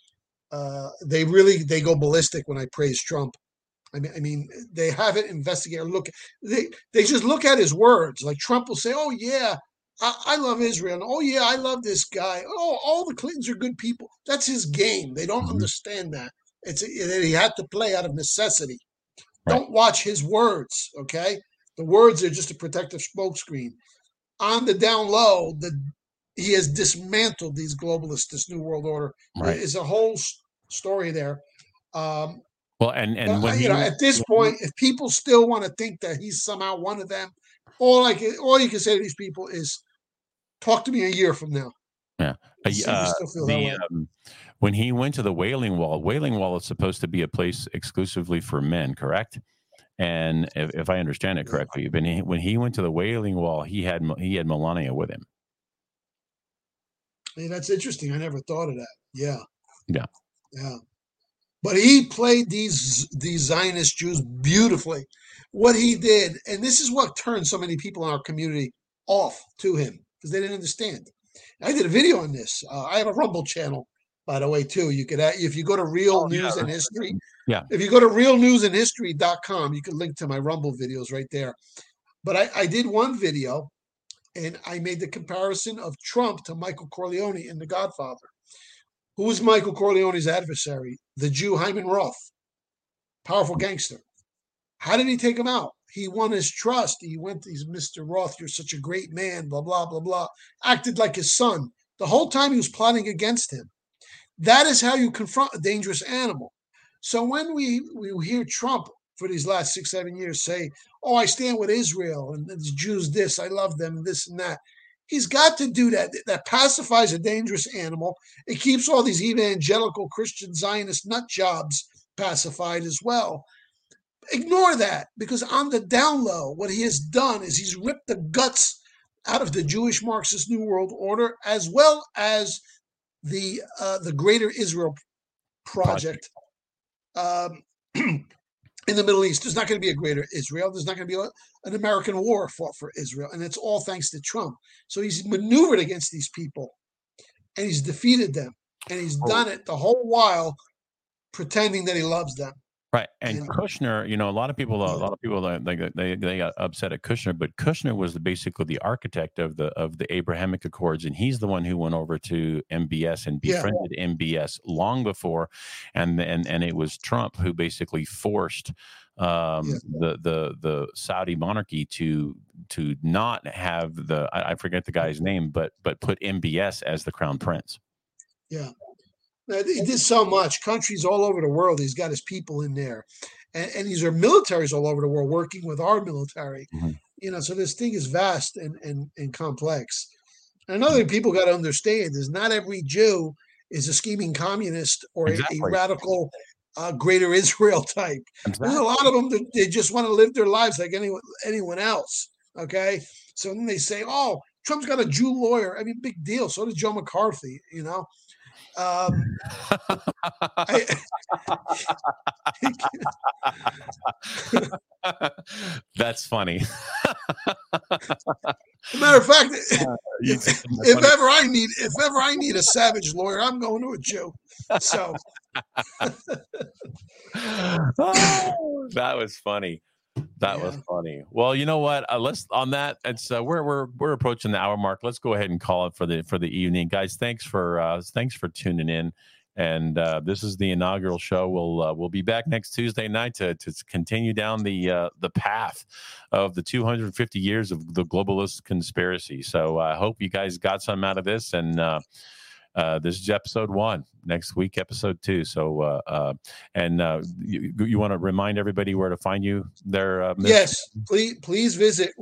Speaker 2: They go ballistic when I praise Trump. I mean, they haven't investigated. Look, they just look at his words. Like Trump will say, "Oh yeah, I love Israel. And, oh yeah, I love this guy. Oh, all the Clintons are good people." That's his game. They don't
Speaker 1: Mhm.
Speaker 2: understand that. He had to play out of necessity.
Speaker 1: Right.
Speaker 2: Don't watch his words. Okay, the words are just a protective smokescreen. On the down low, he has dismantled these globalists, this new world order.
Speaker 1: Right.
Speaker 2: Is a whole story there. Um,
Speaker 1: Well, and
Speaker 2: but
Speaker 1: when he
Speaker 2: at this point, if people still want to think that he's somehow one of them, all you can say to these people is, talk to me a year from now.
Speaker 1: yeah
Speaker 2: See if you still feel that way.
Speaker 1: when he went to the Wailing Wall is supposed to be a place exclusively for men, correct? And if I understand it
Speaker 2: Yeah.
Speaker 1: correctly, when he went to the Wailing Wall, he had Melania with him.
Speaker 2: Hey, that's interesting. I never thought of that. Yeah,
Speaker 1: Yeah.
Speaker 2: yeah. But he played these Zionist Jews beautifully. What he did, and this is what turned so many people in our community off to him because they didn't understand. I did a video on this. I have a Rumble channel, by the way, too. You could, if you go to Real
Speaker 1: Oh
Speaker 2: News and History,
Speaker 1: yeah.
Speaker 2: if you go to realnewsandhistory.com, you can link to my Rumble videos right there. But I did one video, and I made the comparison of Trump to Michael Corleone in The Godfather. Who was Michael Corleone's adversary? The Jew Hyman Roth, powerful gangster. How did he take him out? He won his trust. He went, he's Mr. Roth, you're such a great man, blah, blah, blah, blah. Acted like his son. The whole time he was plotting against him. That is how you confront a dangerous animal. So when we hear Trump for these last 6-7 years say, oh, I stand with Israel and the Jews this, I love them, this and that. He's got to do that. That pacifies a dangerous animal. It keeps all these evangelical Christian Zionist nut jobs pacified as well. Ignore that, because on the down low, what he has done is he's ripped the guts out of the Jewish Marxist New World Order, as well as the Greater Israel Project in the Middle East. There's not going to be a Greater Israel. There's not going to be an American war fought for Israel, and it's all thanks to Trump. So he's maneuvered against these people, and he's defeated them, and he's done it the whole while pretending that he loves them.
Speaker 1: Right, and Kushner, a lot of people they got upset at Kushner, but Kushner was basically the architect of the Abrahamic Accords, and he's the one who went over to MBS and befriended MBS long before, and it was Trump who basically forced the Saudi monarchy to not have I forget the guy's name, but put MBS as the crown prince.
Speaker 2: Yeah. He did so much. Countries all over the world, he's got his people in there. And these are militaries all over the world working with our military. Mm-hmm. So this thing is vast and complex. And another thing people got to understand is not every Jew is a scheming communist or a radical Greater Israel type. Exactly. There's a lot of them that they just want to live their lives like anyone else. Okay? So then they say, oh, Trump's got a Jew lawyer. I mean, big deal. So did Joe McCarthy,
Speaker 1: That's funny.
Speaker 2: Matter of fact, if ever I need a savage lawyer, I'm going to a Jew. So
Speaker 1: that was funny. That was funny. Well, you know what? Let's on that. It's we're approaching the hour mark. Let's go ahead and call it for the evening, guys. Thanks for tuning in. And this is the inaugural show. We'll be back next Tuesday night to continue down the path of the 250 years of the globalist conspiracy. So I hope you guys got some out of this. And this is episode 1. Next week, episode 2. So you want to remind everybody where to find you there?
Speaker 2: Yes, please visit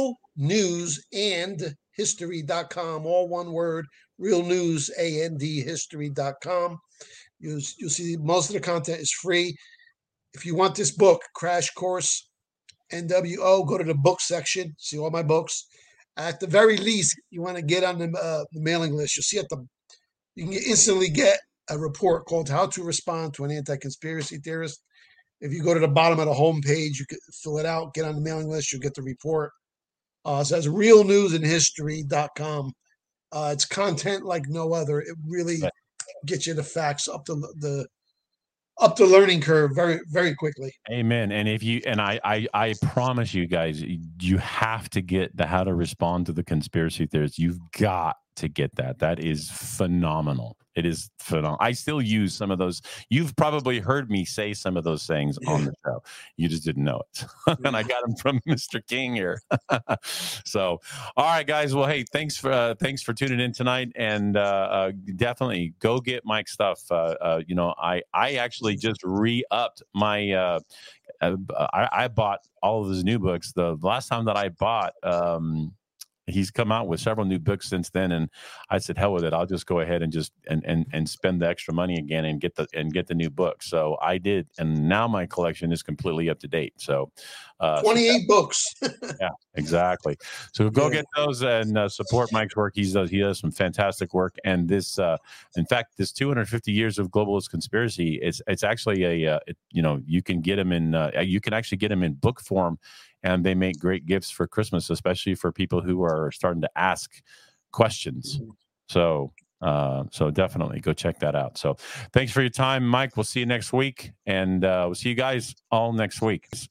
Speaker 2: realnewsandhistory.com. All one word. realnewsandhistory.com. You'll see most of the content is free. If you want this book, Crash Course NWO, go to the book section. See all my books. At the very least, you want to get on the mailing list. You'll see you can instantly get a report called "How to Respond to an Anti-Conspiracy Theorist." If you go to the bottom of the homepage, you can fill it out, get on the mailing list, you'll get the report. So that's realnewsandhistory.com. It's content like no other. It really gets you the facts up the learning curve very, very quickly.
Speaker 1: Amen. And I promise you guys, you have to get the How to Respond to the Conspiracy Theorists. You've got to get that. That is phenomenal. It is phenomenal. I still use some of those. You've probably heard me say some of those things on the show. You just didn't know it. And I got them from Mr. King here. So, all right, guys. Well, hey, thanks for tuning in tonight, and definitely go get Mike's stuff. I actually just re-upped my. I bought all of his new books. The last time that I bought he's come out with several new books since then, and I said, hell with it, I'll just go ahead and just and spend the extra money again and get the new book. So I did, and now my collection is completely up to date. So
Speaker 2: 28 books.
Speaker 1: yeah, exactly. So go get those and support Mike's work. He does some fantastic work. And this, in fact, this 250 years of globalist conspiracy, it's actually you can get them you can actually get them in book form, and they make great gifts for Christmas, especially for people who are starting to ask questions. So definitely go check that out. So thanks for your time, Mike. We'll see you next week, and we'll see you guys all next week.